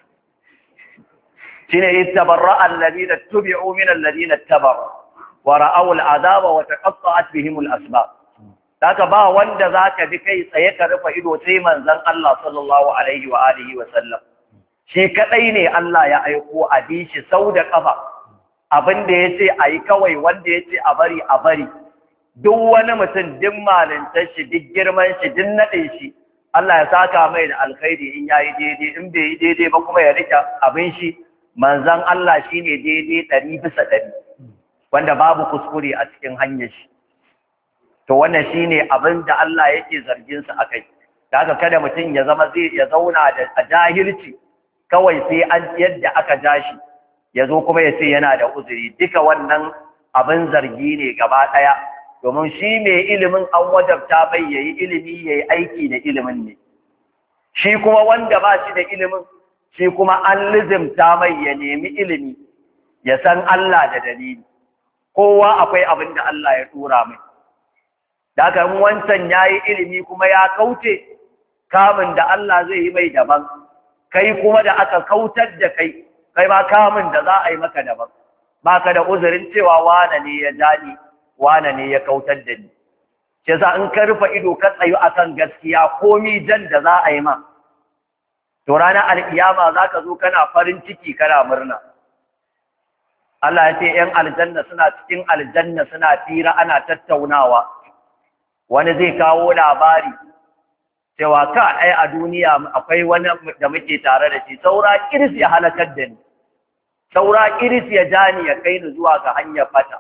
shine ittabarra alladhina tubi'u min alladhina tabaru wa ra'aw al'azaba wa taqatta'at bihim al'asbab haka ba wanda zaka bi kai tsaye ka rufe ido sai manzon Allah sallallahu alaihi wa alihi wa sallam shi kadai ne Allah ya aiko a bi shi sau da kafa abin da yace ayi kawai wanda yace a bari a bari duk wani mutum duk malintar shi duk girman shi duk naɗin shi Allah ya saka mai da alkhairi in yayi daidai in bai yi daidai ba kuma ya rike abin shi manzon Allah shine daidai 100% wanda babu kuskure a cikin hanyar shi to wannan shine abin da Allah yake zargin sa akai da haka kada mutum ya zama ya zauna da jahilci kawai sai an yadda aka ja shi ya zo kuma ya ce yana da uzuri duka wannan abin zargi ne gaba ɗaya domin shi mai ilimin an wajabta bai yayi ilimi yayi aiki da ilimin ne shi kuma wanda ba shi da ilimin shi kuma an lizimta mai ya nemi ilimi ya san Allah da dalili kowa akwai abin da Allah ya tura mai daga wancan yayi ilimi kuma ya kauce kamun da Allah zai yi mai daban kai kuma da aka kautar da kai ba kamun da za a yi maka daban baka da uzurin cewa wane ne ya jani wane ne ya kautar da ni ce za in ka rufe ido ka tsayu akan gaskiya komi jan da za a yi ma to ranar alkiyama za ka zo kana farin ciki kana murna Allah ya ce ‘yan aljanna suna cikin aljanna suna fira ana tattaunawa wani zai kawo labari cewa ka ai a duniya akwai wani da muke tare da shi saura kiris ya halakar da ni saura kiris ya jani ya kai ni zuwa ga hanyar fata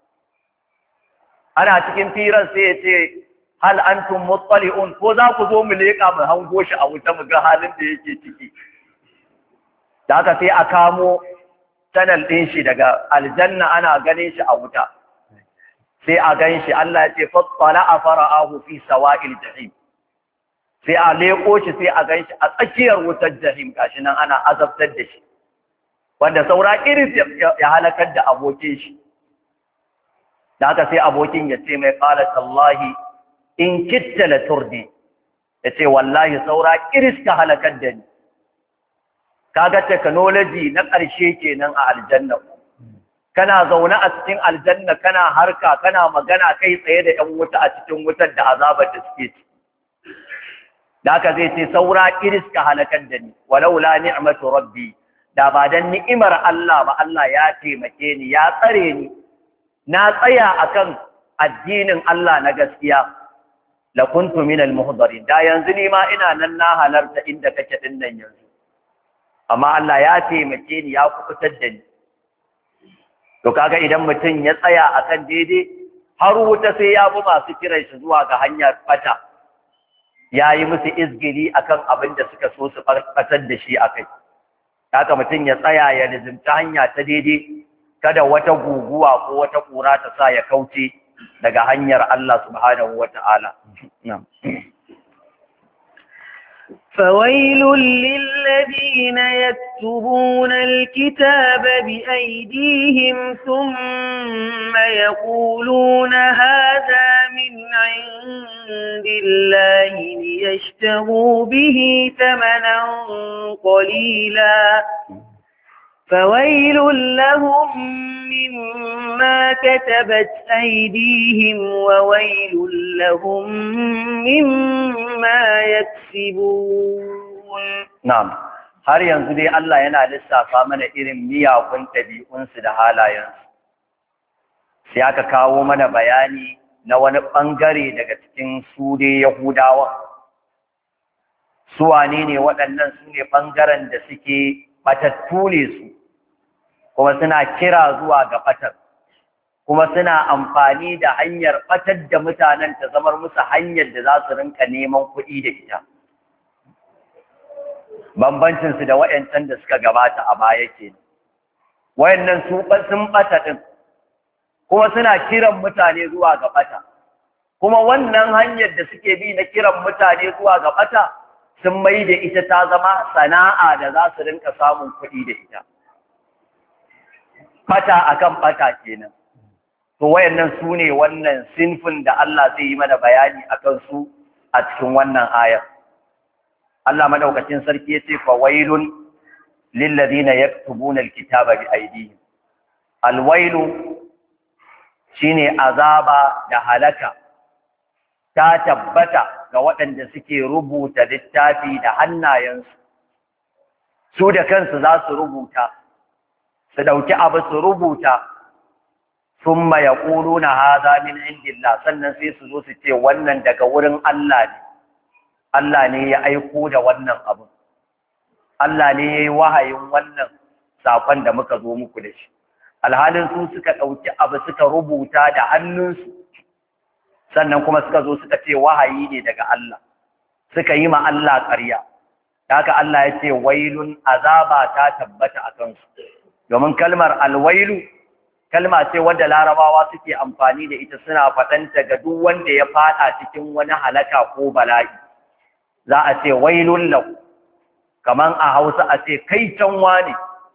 ana cikin firar sai ya ce hal antum muttali'un ko za ku zo mu leƙa mu hango shi a wuta mu ga halin da yake ciki da haka sai a kamo channel ɗin shi daga aljanna ana ganin shi a wuta sai a gan shi Allah ya ce fattala a fara'ahu fi sawa'il jahim sai a leƙo shi sai a gan shi a tsakiyar wutar jahim gashi nan ana azabtar da shi wanda saura iris ya halakar da abokin shi da haka sai abokin ya ce mai qala tallahi in kitta la turdi ya ce wallahi saura iris ka halakar da ni kaga technology na ƙarshe kenan a aljanna kana zaune a cikin aljanna kana harka kana magana kai tsaye da ƴan wuta a cikin wutar da azabar da suke ci da haka zai ce saura iris ka halakar da ni walaula ni'matu rabbi da ba dan ni'imar Allah ba, Allah ya taimake ni, ya tsare ni, na tsaya akan addinin Allah na gaskiya, la kuntu minal muhdarin, da yanzu ni ma ina nan na halarta inda kake din nan yanzu. Amma Allah ya taimake ni, ya kubutar da ni. To kaga idan mutum ya tsaya akan daidai, har wuta sai ya bi masu kiran shi zuwa ga hanyar fata, ya yi musu izgili akan abin da suka so su fatar da shi akai. Haka mutum ya tsaya ya nizimta hanya ta daidai, kada wata guguwa ko wata ƙura ta sa ya kauce daga hanyar Allah subhanahu wa ta'ala. فويل للذين يكتبون الكتاب بأيديهم ثم يقولون هذا من عند الله ليشتروا به ثمنا قليلا فويل لهم مما كتبت أيديهم وويل لهم مما يكسبون. نعم. har yanzu dai Allah yana lissafa mana irin miyagun ɗabi'unsu da halayensu. Sai aka kawo mana bayani na wani ɓangare daga cikin su dai Yahudawa. Su wane ne waɗannan? Su ne ɓangaren da suke ɓatattu ne su, kuma suna kira zuwa ga ɓatar, kuma suna amfani da hanyar ɓatar da mutanen ta zamar musu hanyar da za su rinka neman kuɗi da ita. Bambancinsu da wayancan da suka gabata a baya ke. Wayannan sun ɓata ɗin, kuma suna kiran mutane zuwa ga ɓata. Kuma wannan hanyar da suke bi na kiran mutane zuwa ga ɓata sun mai da ita ta zama sana'a da za su rinka samun kuɗi da ita. Ɓata akan ɓata kenan. To wayannan su ne wannan sinfin da Allah zai yi mana bayani akan su a cikin wannan ayar. Allah madaukakin sarki yace fa wailun lil ladina yaktubuna alkitaba bi aydihim. Alwailu shine azaba da halaka ta tabbata ga waɗanda suke rubuta littafi da hannayensu. Su da kansu za su rubuta, su dauki abu su rubuta, thumma yaquluna hadha min indillah, sannan sai su zo su ce wannan daga wurin Allah ne. Allah ne ya aiko da wannan abu. Allah ne ya yi wahayin wannan saƙon da muka zo muku da shi. Alhalin su suka ɗauki abu suka rubuta da hannunsu, sannan kuma suka zo suka ce wahayi ne daga Allah, suka yi ma Allah ƙarya. Haka Allah ya ce wailun, azaba ta tabbata a kansu. Domin kalmar alwailu kalma ce wanda larabawa suke amfani da ita, suna faɗanta ga duk wanda ya faɗa cikin wani halaka ko bala'i. Za a ce wailun lahu, kaman a Hausa a ce kai can wane,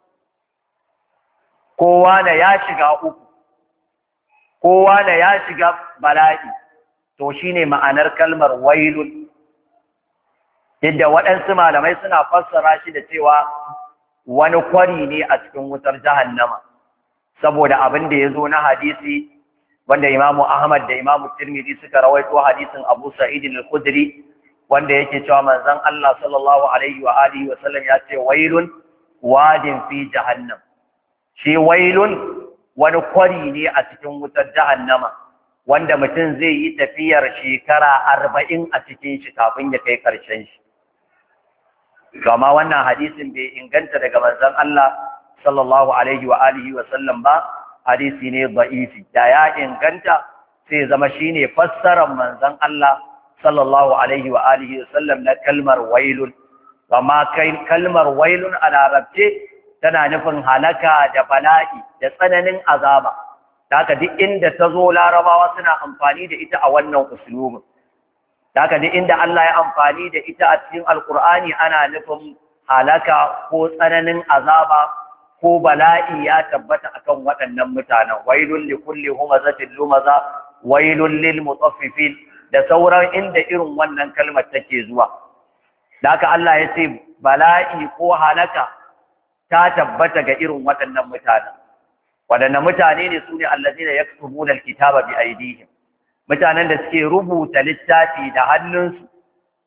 kowa da ya shiga uku, kowa da ya shiga bala'i. To shine ma'anar kalmar wailun. Yadda waɗansu malamai suna fassara shi da cewa wani kwari ne a cikin wutar jahannama, saboda abin da ya zo na hadisi wanda Imamu Ahmad da Imamu Tirmidhi suka rawaito, hadisin Abu Sa'id al-Khudri, wanda yake cewa manzon Allah sallallahu alaihi wa alihi wa sallam ya ce wailun wadin fi jahannam. Shi wailun wani kwari ne a cikin wutar jahannama, wanda mutum zai yi tafiyar shekara 40 a cikin shi kafin ya kai ƙarshen shi. Gama wannan hadisin bai inganta daga manzon Allah sallallahu alaihi wa alihi wa sallam ba, hadisi ne da'ifi. Da ya inganta sai zama shine fassarar manzon Allah sallallahu alaihi wa alihi wa sallam na kalmar wailun. Amma kalmar wailun a larabce tana nufin halaka da bala'i da tsananin azaba. Haka duk inda ta zo larabawa suna amfani da ita a wannan usulubin. Haka duk inda Allah ya amfani da ita a cikin Alƙur'ani ana nufin halaka ko tsananin azaba ko bala'i ya tabbata akan waɗannan mutanen. Wailun li kulli humazatin lumaza, wailun lil mutaffifin, da sauran inda irin wannan kalmar take zuwa. Haka Allah ya ce bala'i ko halaka ta tabbata ga irin waɗannan mutanen. Waɗannan mutane ne su ne allazina yaktubuna alkitaba bi aydihim, mutanen da suke rubuta littafi da hannunsu,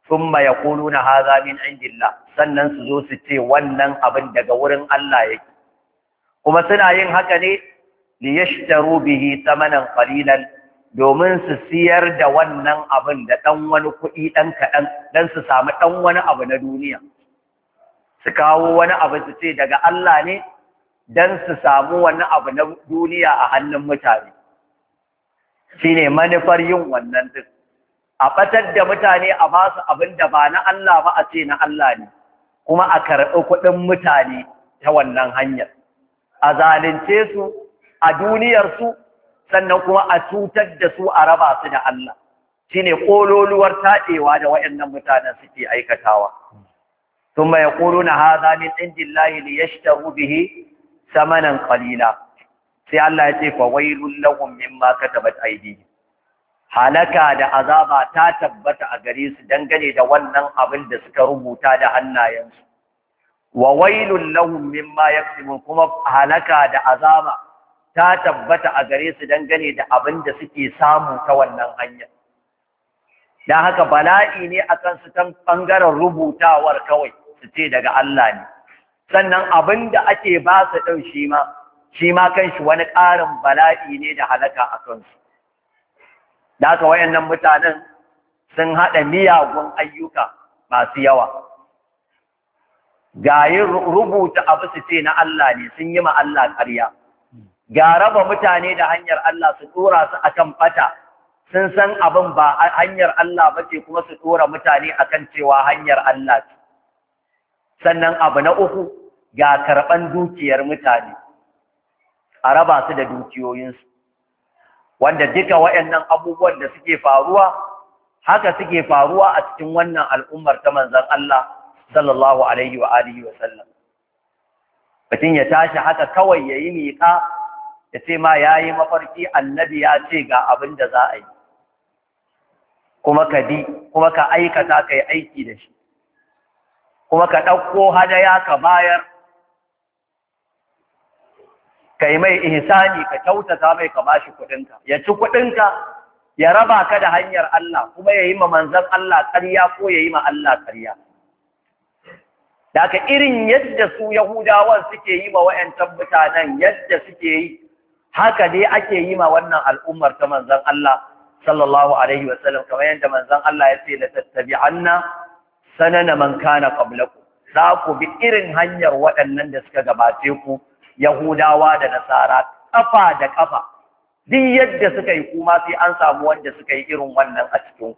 thumma yaquluna hadha min indillah, sannan su zo su ce wannan abin daga wurin Allah yake, kuma suna yin haka ne liyashtaru bihi thamanan qalilan, domin su siyar da wannan abin da ɗan wani kuɗi ɗan kaɗan don su samu ɗan wani abu na duniya, su kawo wani abu su ce daga Allah ne don su samu wani abu na duniya a hannun mutane. Shi ne manufar yin wannan duk, a ɓatar da mutane a ba su abin da ba na Allah ba a ce na Allah ne, kuma a karɓi kuɗin mutane ta wannan hanyar, a zalunce su a duniyarsu, sannan kuma a cutar da su a raba su da Allah. Shi ne ƙololuwar taɗewa da waɗannan mutanen suke aikatawa. ثم يقولون هذا من عند الله ليشتروا به ثمنا قليلا. sai Allah ya ce fa wailul lahum mimma katabat aydihim, halaka da azaba ta tabbata a gare su dangane da wannan abin da suka rubuta da hannayensu, wa wailul lahum mimma yaksibun, kuma halaka da azaba ta tabbata a gare su dangane da abin da suke samu ta wannan hanya. Dan haka bala'i ne akan su ta bangaren rubutawar kawai su ce daga Allah ne, sannan abin da ake ba su ɗau shi ma kanshi wani ƙarin bala'i ne da halaka a kansu. Da haka wayannan mutanen sun haɗa miyagun ayyuka masu yawa. Ga yin rubuta abu su ce na Allah ne, sun yi ma Allah ƙarya. Ga raba mutane da hanyar Allah su ɗora su akan ɓata, sun san abin ba hanyar Allah ba ce kuma su ɗora mutane akan cewa hanyar Allah ce. Sannan abu na uku, ga karɓan dukiyar mutane, a raba su da dukiyoyinsu, wanda duka waɗannan abubuwan da suke faruwa haka suke faruwa a cikin wannan al'ummar ta manzon Allah sallallahu alaihi wa alihi wa sallam. Mutum ya tashi haka kawai ya yi miƙa ya ce ma ya yi mafarki annabi ya ce ga abin da za a yi, kuma ka aikata ka yi aiki da shi, kuma ka ɗauko hadaya ka bayar, ka yi mai ihsani, ka kyautata mai, ka bashi kuɗinka, ya ci kuɗinka, ya raba ka da hanyar Allah, kuma ya yi ma manzon Allah ƙarya ko ya yi ma Allah ƙarya. Daga irin yadda su Yahudawan suke yi ma wa'yancan mutanen yadda suke yi, haka dai ake yi ma wannan al'ummar ta manzon Allah sallallahu alaihi wa sallam, kamar yadda manzon Allah ya ce la tattabi'anna sanana man kana qablakum, za ku bi irin hanyar waɗannan da suka gabace ku Yahudawa da Nasara, ƙafa da ƙafa, duk yadda suka yi kuma sai an samu wanda suka yi irin wannan a cikin.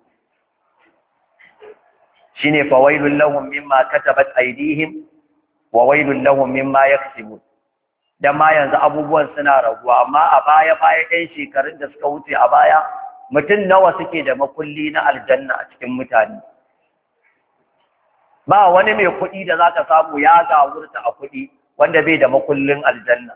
Shi ne fa wailun lahum mimma katabat aydihim wa wailun lahum mimma yaksibun. Dan ma yanzu abubuwan suna raguwa, amma a baya ɗan shekarun da suka wuce a baya, mutum nawa suke da makulli na aljanna a cikin mutane. Ba wani mai kuɗi da zaka samu ya gawurta a kuɗi wanda bai da makullin aljanna,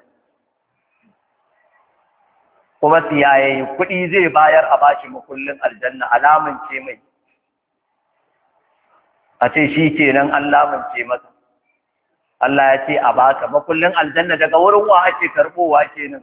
kuma siyayayi kuɗi zai bayar a bashi makullin aljanna, alamun ce mai a ce shi kenan an lamunce masa. Allah ya ce a baka makullin aljanna, daga wurin wa ake karɓowa kenan?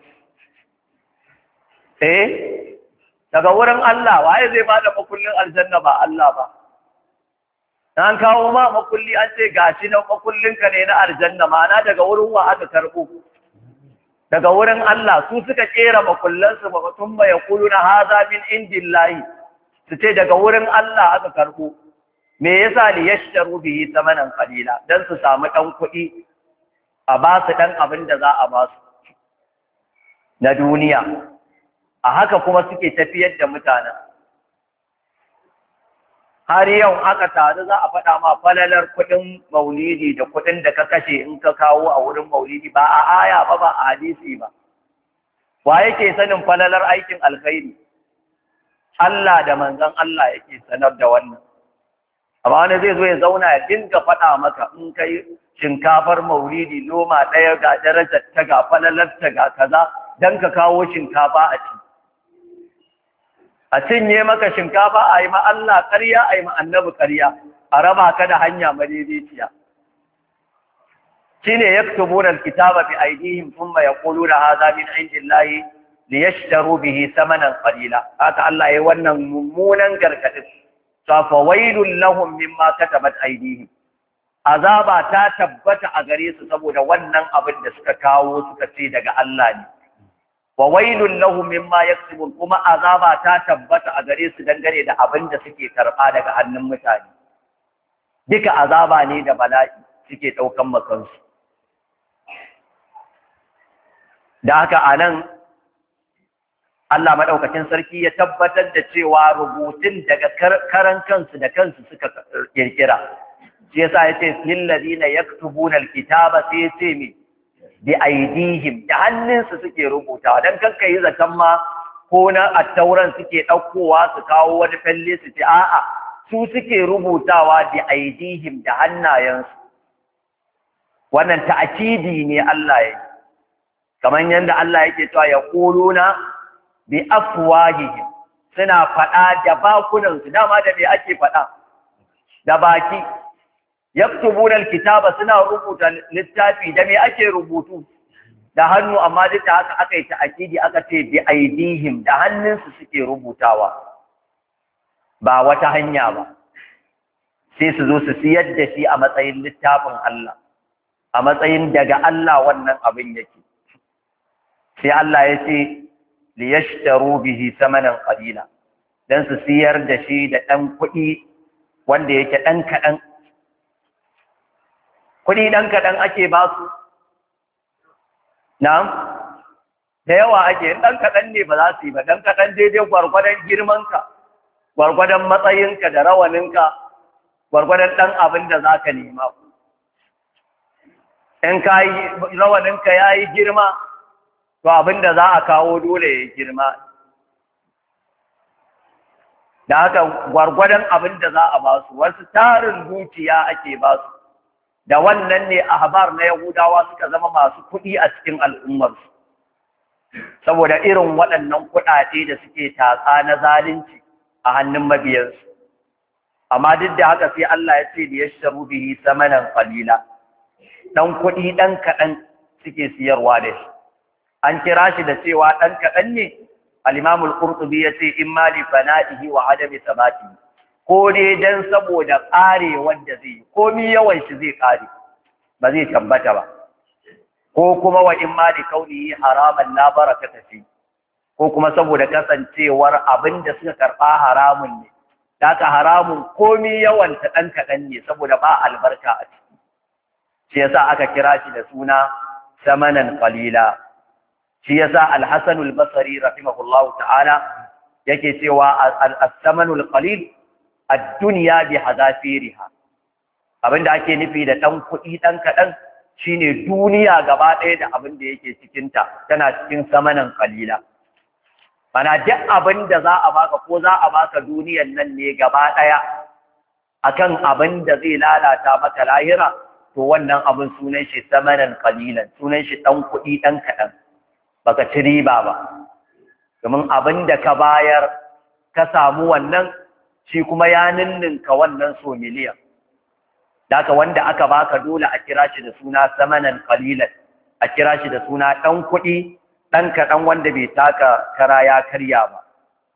Daga wurin Allah. Waye zai bada makullin aljanna ba Allah ba? An kawo ma makulli an ce gashi na makullinka ne na aljanna, ma'ana daga wurin wa aka karɓo? Daga wurin Allah. Su suka kera makullansu ba, tun ba ya kulu na haza min indillahi, su ce daga wurin Allah aka karɓo. Me yasa li yashtaru bihi thamanan qalila, dan su samu dan kuɗi a ba su dan abin da za a ba su na duniya. A haka kuma suke tafiyar da mutanen. Har yau aka taru za a faɗa ma falalar kuɗin maulidi da kuɗin da ka kashe in ka kawo a wurin maulidi, ba a aya ba, ba a hadisi ba. Wa yake sanin falalar aikin alkhairi? Allah da manzon Allah yake sanar da wannan. Amma wani zai zo ya zauna ya dinga faɗa maka in kai shinkafar maulidi loma ɗaya ga darajar ta, ga falalar ta, ga kaza, dan ka kawo shinkafa a ci. A cinye maka shinkafa, a yi ma Allah ƙarya, a yi ma annabi ƙarya, a raba ka da hanya madaidaiciya. Shine yaktubuna alkitaba bi aydihim thumma yaquluna hadha min indillahi liyashtaru bihi thamanan qalila. Haka Allah yayi wannan mummunan gargadin. fawailul lahum mimma katabat aydihim, azaba ta tabbata a gare su saboda wannan abin da suka kawo suka ce daga Allah ne. Wa wailul lahum mimma yaksubun, kuma azaba ta tabbata a gare su dangane da abin da suke karɓa daga hannun mutane. Duka azaba ne da bala'i suke ɗaukan makansu. Da haka anan Allah maɗaukacin sarki ya tabbatar da cewa rubutun daga karan kansu da kansu suka kirkira. Shi yasa yace lil ladina yaktubuna alkitaba, sai yace me bi aidihim, da hannunsu suke rubutawa. Dan kanka yi zaton ma ko na attauran suke ɗaukowa su kawo wani falle su ce a'a, su suke rubutawa bi aidihim, da hannayensu. Wannan ta'kidi ne Allah ya yi, kamar yadda Allah yake cewa yaquluna bi afwahihim, suna faɗa da bakunansu. Dama da me ake faɗa? Da baki. Yaktubuna alkitaba, suna rubuta littafi. Da me ake rubutu? Da hannu. Amma duk da haka aka yi ta'kidi aka ce bi aidihim, da hannunsu suke rubutawa, ba wata hanya ba. Sai su zo su siyar da shi a matsayin littafin Allah, a matsayin daga Allah wannan abin yake. Sai Allah ya ce liyashtaru bihi samanan qalila, dan su siyar da shi da ɗan kuɗi wanda yake ɗan kaɗan. Kuɗi ɗan kaɗan ake ba su? Na'am, da yawa ake. Ɗan kaɗan ne ba za su yi ba. Ɗan kaɗan daidai gwargwadon girmanka, gwargwadon matsayinka da rawaninka, gwargwadon ɗan abin da za ka nema. In ka yi rawaninka ya yi girma, to abin da za a kawo dole ya girma. Da haka gwargwadon abin da za a ba su, wasu tarin dukiya ake ba su. Da wannan ne ahbar na Yahudawa suka zama masu kuɗi a cikin al'ummarsu, saboda irin waɗannan kuɗaɗe da suke tatsa na zalunci a hannun mabiyansu. Amma duk da haka sai Allah ya ce da yashtaru bihi samanan qalila, ɗan kuɗi ɗan kaɗan suke siyarwa da shi. An kira shi da cewa ɗan kaɗan ne. Al-Imam al-Qurtubi ya ce in ma li fana'ihi wa adami sabati, ko dai dan saboda ƙare wanda zai yi, komi yawan shi zai ƙare, ba zai tabbata ba, ko kuma wa in ma li kaunihi haraman la barakata fi, ko kuma saboda kasancewar abin da suka karɓa haramun ne. Daka haramun komi yawan ta ɗan kaɗan ne saboda ba albarka a ciki. Shi yasa aka kira shi da suna samanan qalila. Shi yasa Al-Hasan al-Basri rahimahullahu ta'ala yake cewa as-samanul qalil ad-dunya bi hadafiriha. Abinda ake nufi da dan kuɗi dan kaɗan shine duniya gaba ɗaya da abin da yake cikin ta tana cikin samanan qalila. Mana duk abin da za a baka, ko za a baka duniyan nan ne gaba ɗaya akan abin da zai lalata maka lahira, to wannan abin sunan shi samanan qalilan, sunan shi dan kuɗi dan kaɗan. Baka ci riba ba, domin abin da ka bayar ka samu wannan, shi kuma ya ninninka wannan so miliyan. Daka wanda aka baka dole a kira shi da suna samanan qalilan, a kira shi da suna ɗan kuɗi ɗan kaɗan wanda bai taka kara ya karya ba.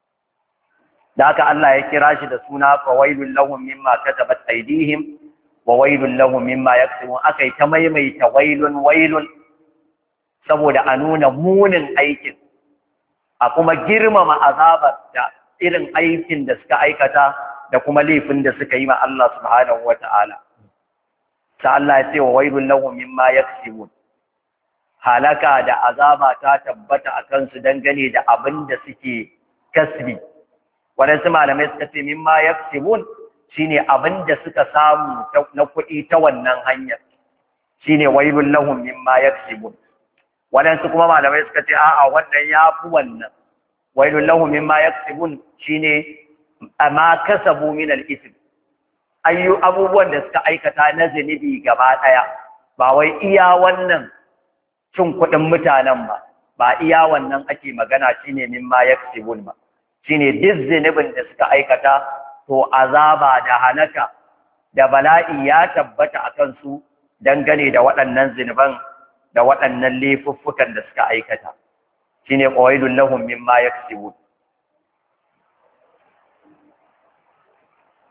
Daka Allah ya kira shi da suna fawailul lahum mimma katabat aydihim wa wailul lahum mimma yaksubun. Akai ta maimaita wailun wailun saboda a nuna munin aikin, a kuma girmama azabar da irin aikin da suka aikata da kuma laifin da suka yi ma Allah subhanahu wa ta'ala. Ta Allah ya ce wa wailun lahum mimma yaksibun. Halaka da azaba ta tabbata a kansu dangane da abin da suke kasbi. Waɗansu malamai suka ce mimma yaksibun shine abin da suka samu na kuɗi ta wannan hanyar, shine wailun lahum mimma yaksibun. Waɗansu kuma malamai suka ce a'a, wannan ya fi wannan. Wailul lahum mimma yaksibun shine amma kasabu min al-ithm, abubuwan da suka aikata na zunubi gaba ɗaya, ba wai iya wannan cin kuɗin mutanen ba iya wannan ake magana shine mimma yaksibun ba. Shine duk zunubin da suka aikata, to azaba da halaka da bala'i ya tabbata a kansu dangane da waɗannan zunuban da waɗannan laifuffukan da suka aikata. Shine qawaidul lahum mimma yaksibun.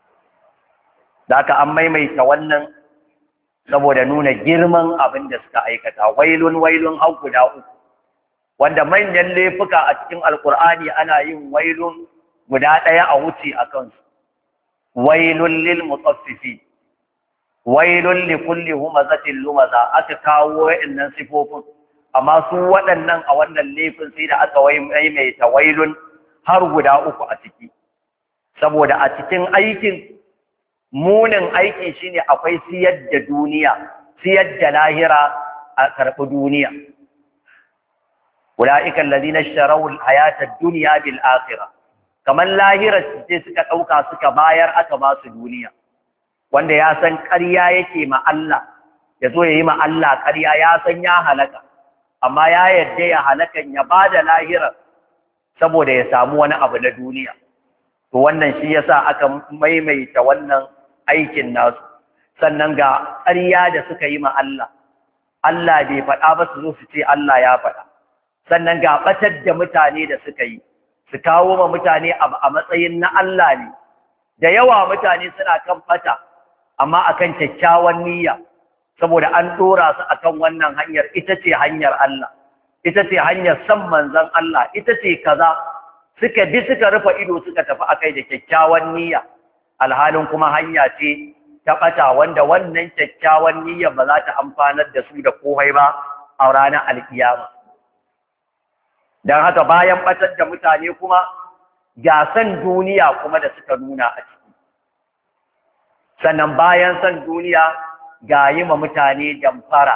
Zaka an maimaita wannan saboda nuna girman abin da suka aikata, wailun wailun har guda uku, wanda manyan laifuka a cikin alkur'ani ana yin wailun guda ɗaya a wuce a kansu. Wailun lil mutaffifin, wailun li kulli humazatin lumaza, aka kawo wa'annan sifofin, amma su waɗannan a wannan laifin sai da aka maimaita wailun har guda uku a ciki, saboda a cikin aikin munin aiki shine akwai siyar da duniya, siyar da lahira a karɓi duniya. Ula'ikan ladina ishtaraw al-hayata ad-dunya bil akhirah, kamar lahirar ce suka ɗauka suka bayar aka ba su duniya. Wanda ya san ƙarya yake ma Allah, ya zo ya yi ma Allah ƙarya, ya san ya halaka, amma ya yarda ya halakan ya ba da lahirar saboda ya samu wani abu na duniya. To wannan shi yasa aka maimaita wannan aikin nasu. Sannan ga ƙarya da suka yi ma Allah, Allah bai faɗa ba su zo su ce Allah ya faɗa. Sannan ga ɓatar da mutane da suka yi, su kawo ma mutane a matsayin na Allah ne. Da yawa mutane suna kan ɓata, amma akan kyakkyawan niyya, saboda an ɗora su akan wannan hanyar, ita ce hanyar Allah, ita ce hanyar san manzon Allah, ita ce kaza. Suka bi suka rufe ido suka tafi akai da kyakkyawan niyya, alhalin kuma hanya ce ta ɓata, wanda wannan kyakkyawan niyya ba za ta amfanar da su da komai ba a ranar alkiyama. Don haka bayan ɓatar da mutane kuma ga san duniya kuma da suka nuna a ciki. Sannan bayan san duniya ga yi ma mutane damfara,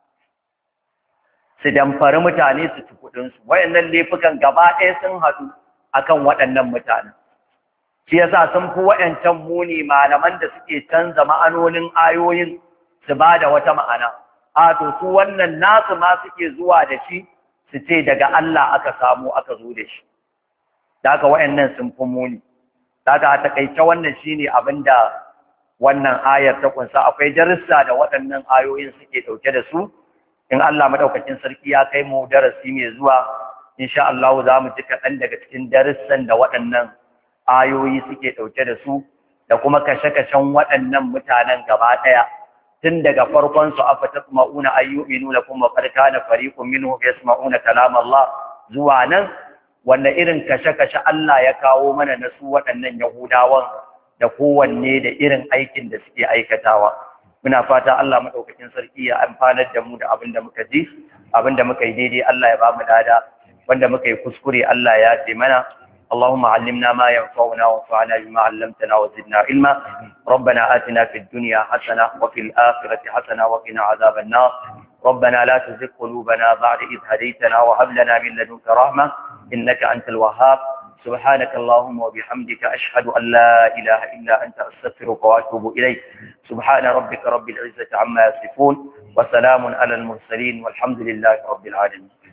su damfari mutane su ci kuɗinsu. Wayannan laifukan gaba ɗaya sun haɗu akan waɗannan mutanen. Shi yasa sun fi waɗancan muni malaman da suke canza ma'anonin ayoyin su ba da wata ma'ana. To su wannan nasu ma suke zuwa da shi su ce daga Allah aka samu aka zo da shi. Da haka waɗannan sun fi muni. Da haka a taƙaice wannan shine abin da wannan ayar ta kunsa. Akwai darussa da waɗannan ayoyin suke ɗauke da su. In Allah madaukakin sarki ya kai mu darasi mai zuwa, insha Allah za mu ji kaɗan daga cikin darussan da waɗannan ayoyi suke ɗauke da su, da kuma kashe-kashen waɗannan mutanen gaba ɗaya. Tun daga farkon su afa tasma'una ayyuminu lakum wa qad kana fariqun minhum yasma'una kalam Allah zuwa nan, wanda irin kashe-kashe Allah ya kawo mana na su waɗannan Yahudawan, da kowanne da irin aikin da suke aikatawa. Muna fata Allah madaukakin sarki ya amfanar da mu da abin da muka ji, abin da muka yi daidai Allah ya ba mu lada, wanda muka yi kuskure Allah ya ce mana. اللهم علمنا ما ينفعنا وانفعنا بما علمتنا وزدنا علما. ربنا آتنا في الدنيا حسنة وفي الآخرة حسنة وقنا عذاب النار. ربنا لا تزغ قلوبنا بعد إذ هديتنا وهب لنا من لدنك رحمة إنك أنت الوهاب. سبحانك اللهم وبحمدك أشهد أن لا إله إلا أنت أستغفرك وأتوب إليك. سبحان ربك رب العزة عما يصفون وسلام على المرسلين والحمد لله رب العالمين.